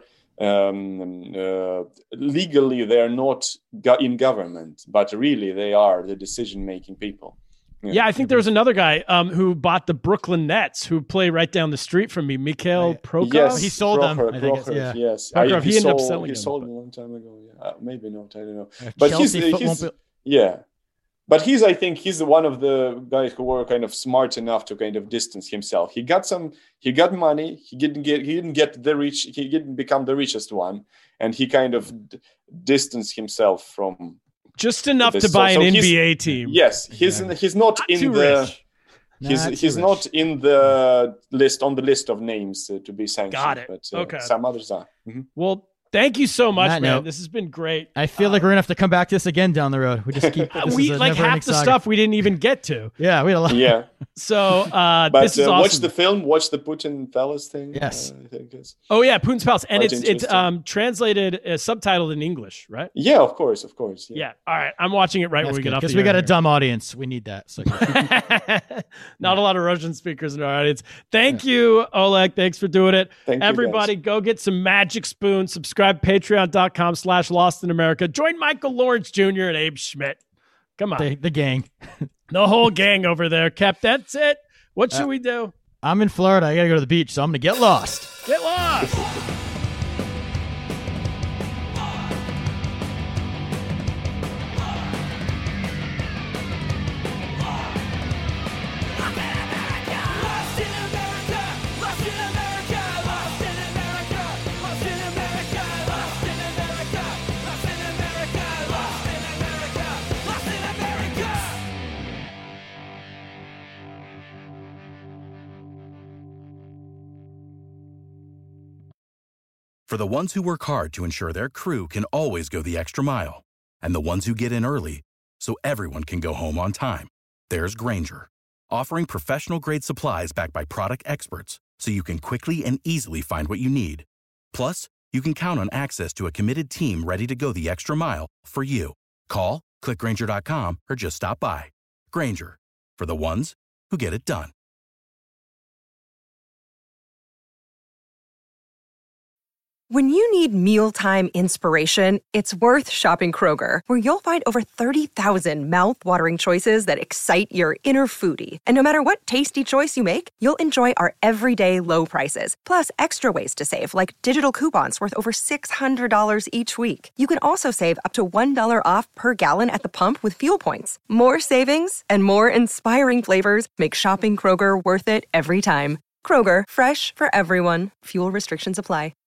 um, uh, legally they're not go- in government, but really they are the decision-making people. Yeah, I think there was another guy um, who bought the Brooklyn Nets, who play right down the street from me, Mikhail Right. Prokhorov. Yes, He sold them, Prokhorov, I think it's- Prokhorov, yeah. Yes, Prokhorov, I, he ended up sold, selling He them, sold but- them a long time ago. Yeah, uh, maybe not. I don't know. Uh, But Chelsea he's, football he's pl- yeah, but he's I think he's one of the guys who were kind of smart enough to kind of distance himself. He got some. He got money. He didn't get. He didn't get the rich. He didn't become the richest one, and he kind of d- distanced himself from. Just enough This- to so- buy so an he's- N B A team. Yes, he's Exactly. he's not, Not in too the. rich. He's Not he's too not rich. in the list on the list of names uh, to be sanctioned. Got it. But uh, Okay. some others are. Mhm. Well, thank you so much, that man. note- This has been great. I feel like we're gonna have to come back to this again down the road. We just keep this we is a like never-ending half the saga. stuff we didn't even get to. Yeah, we had a lot. Yeah. So uh, But this is uh, awesome. watch the film, watch the Putin Palace thing. Yes. uh, I think it's... Oh yeah, Putin's Palace, and Quite it's it's interesting. um, translated, uh, subtitled in English, right? Yeah, of course, of course. Yeah. Yeah. All right, I'm watching it right when we get off. because the we got air a dumb audience. We need that. So Not a lot of Russian speakers in our audience. Thank you, Oleg. Thanks for doing it. Thank you, Everybody, go get some Magic Spoon. Subscribe patreon.com slash Lost in America. Join Michael Lawrence Junior and Abe Schmidt. Come on. the, the gang. The whole gang over there. Cap, that's it. What should Uh, we do? I'm in Florida. I gotta go to the beach, so I'm gonna get lost. Get lost. For the ones who work hard to ensure their crew can always go the extra mile, and the ones who get in early so everyone can go home on time, there's Grainger, offering professional-grade supplies backed by product experts so you can quickly and easily find what you need. Plus, you can count on access to a committed team ready to go the extra mile for you. Call, click Grainger dot com, or just stop by. Grainger, for the ones who get it done. When you need mealtime inspiration, it's worth shopping Kroger, where you'll find over thirty thousand mouthwatering choices that excite your inner foodie. And no matter what tasty choice you make, you'll enjoy our everyday low prices, plus extra ways to save, like digital coupons worth over six hundred dollars each week. You can also save up to one dollar off per gallon at the pump with fuel points. More savings and more inspiring flavors make shopping Kroger worth it every time. Kroger, fresh for everyone. Fuel restrictions apply.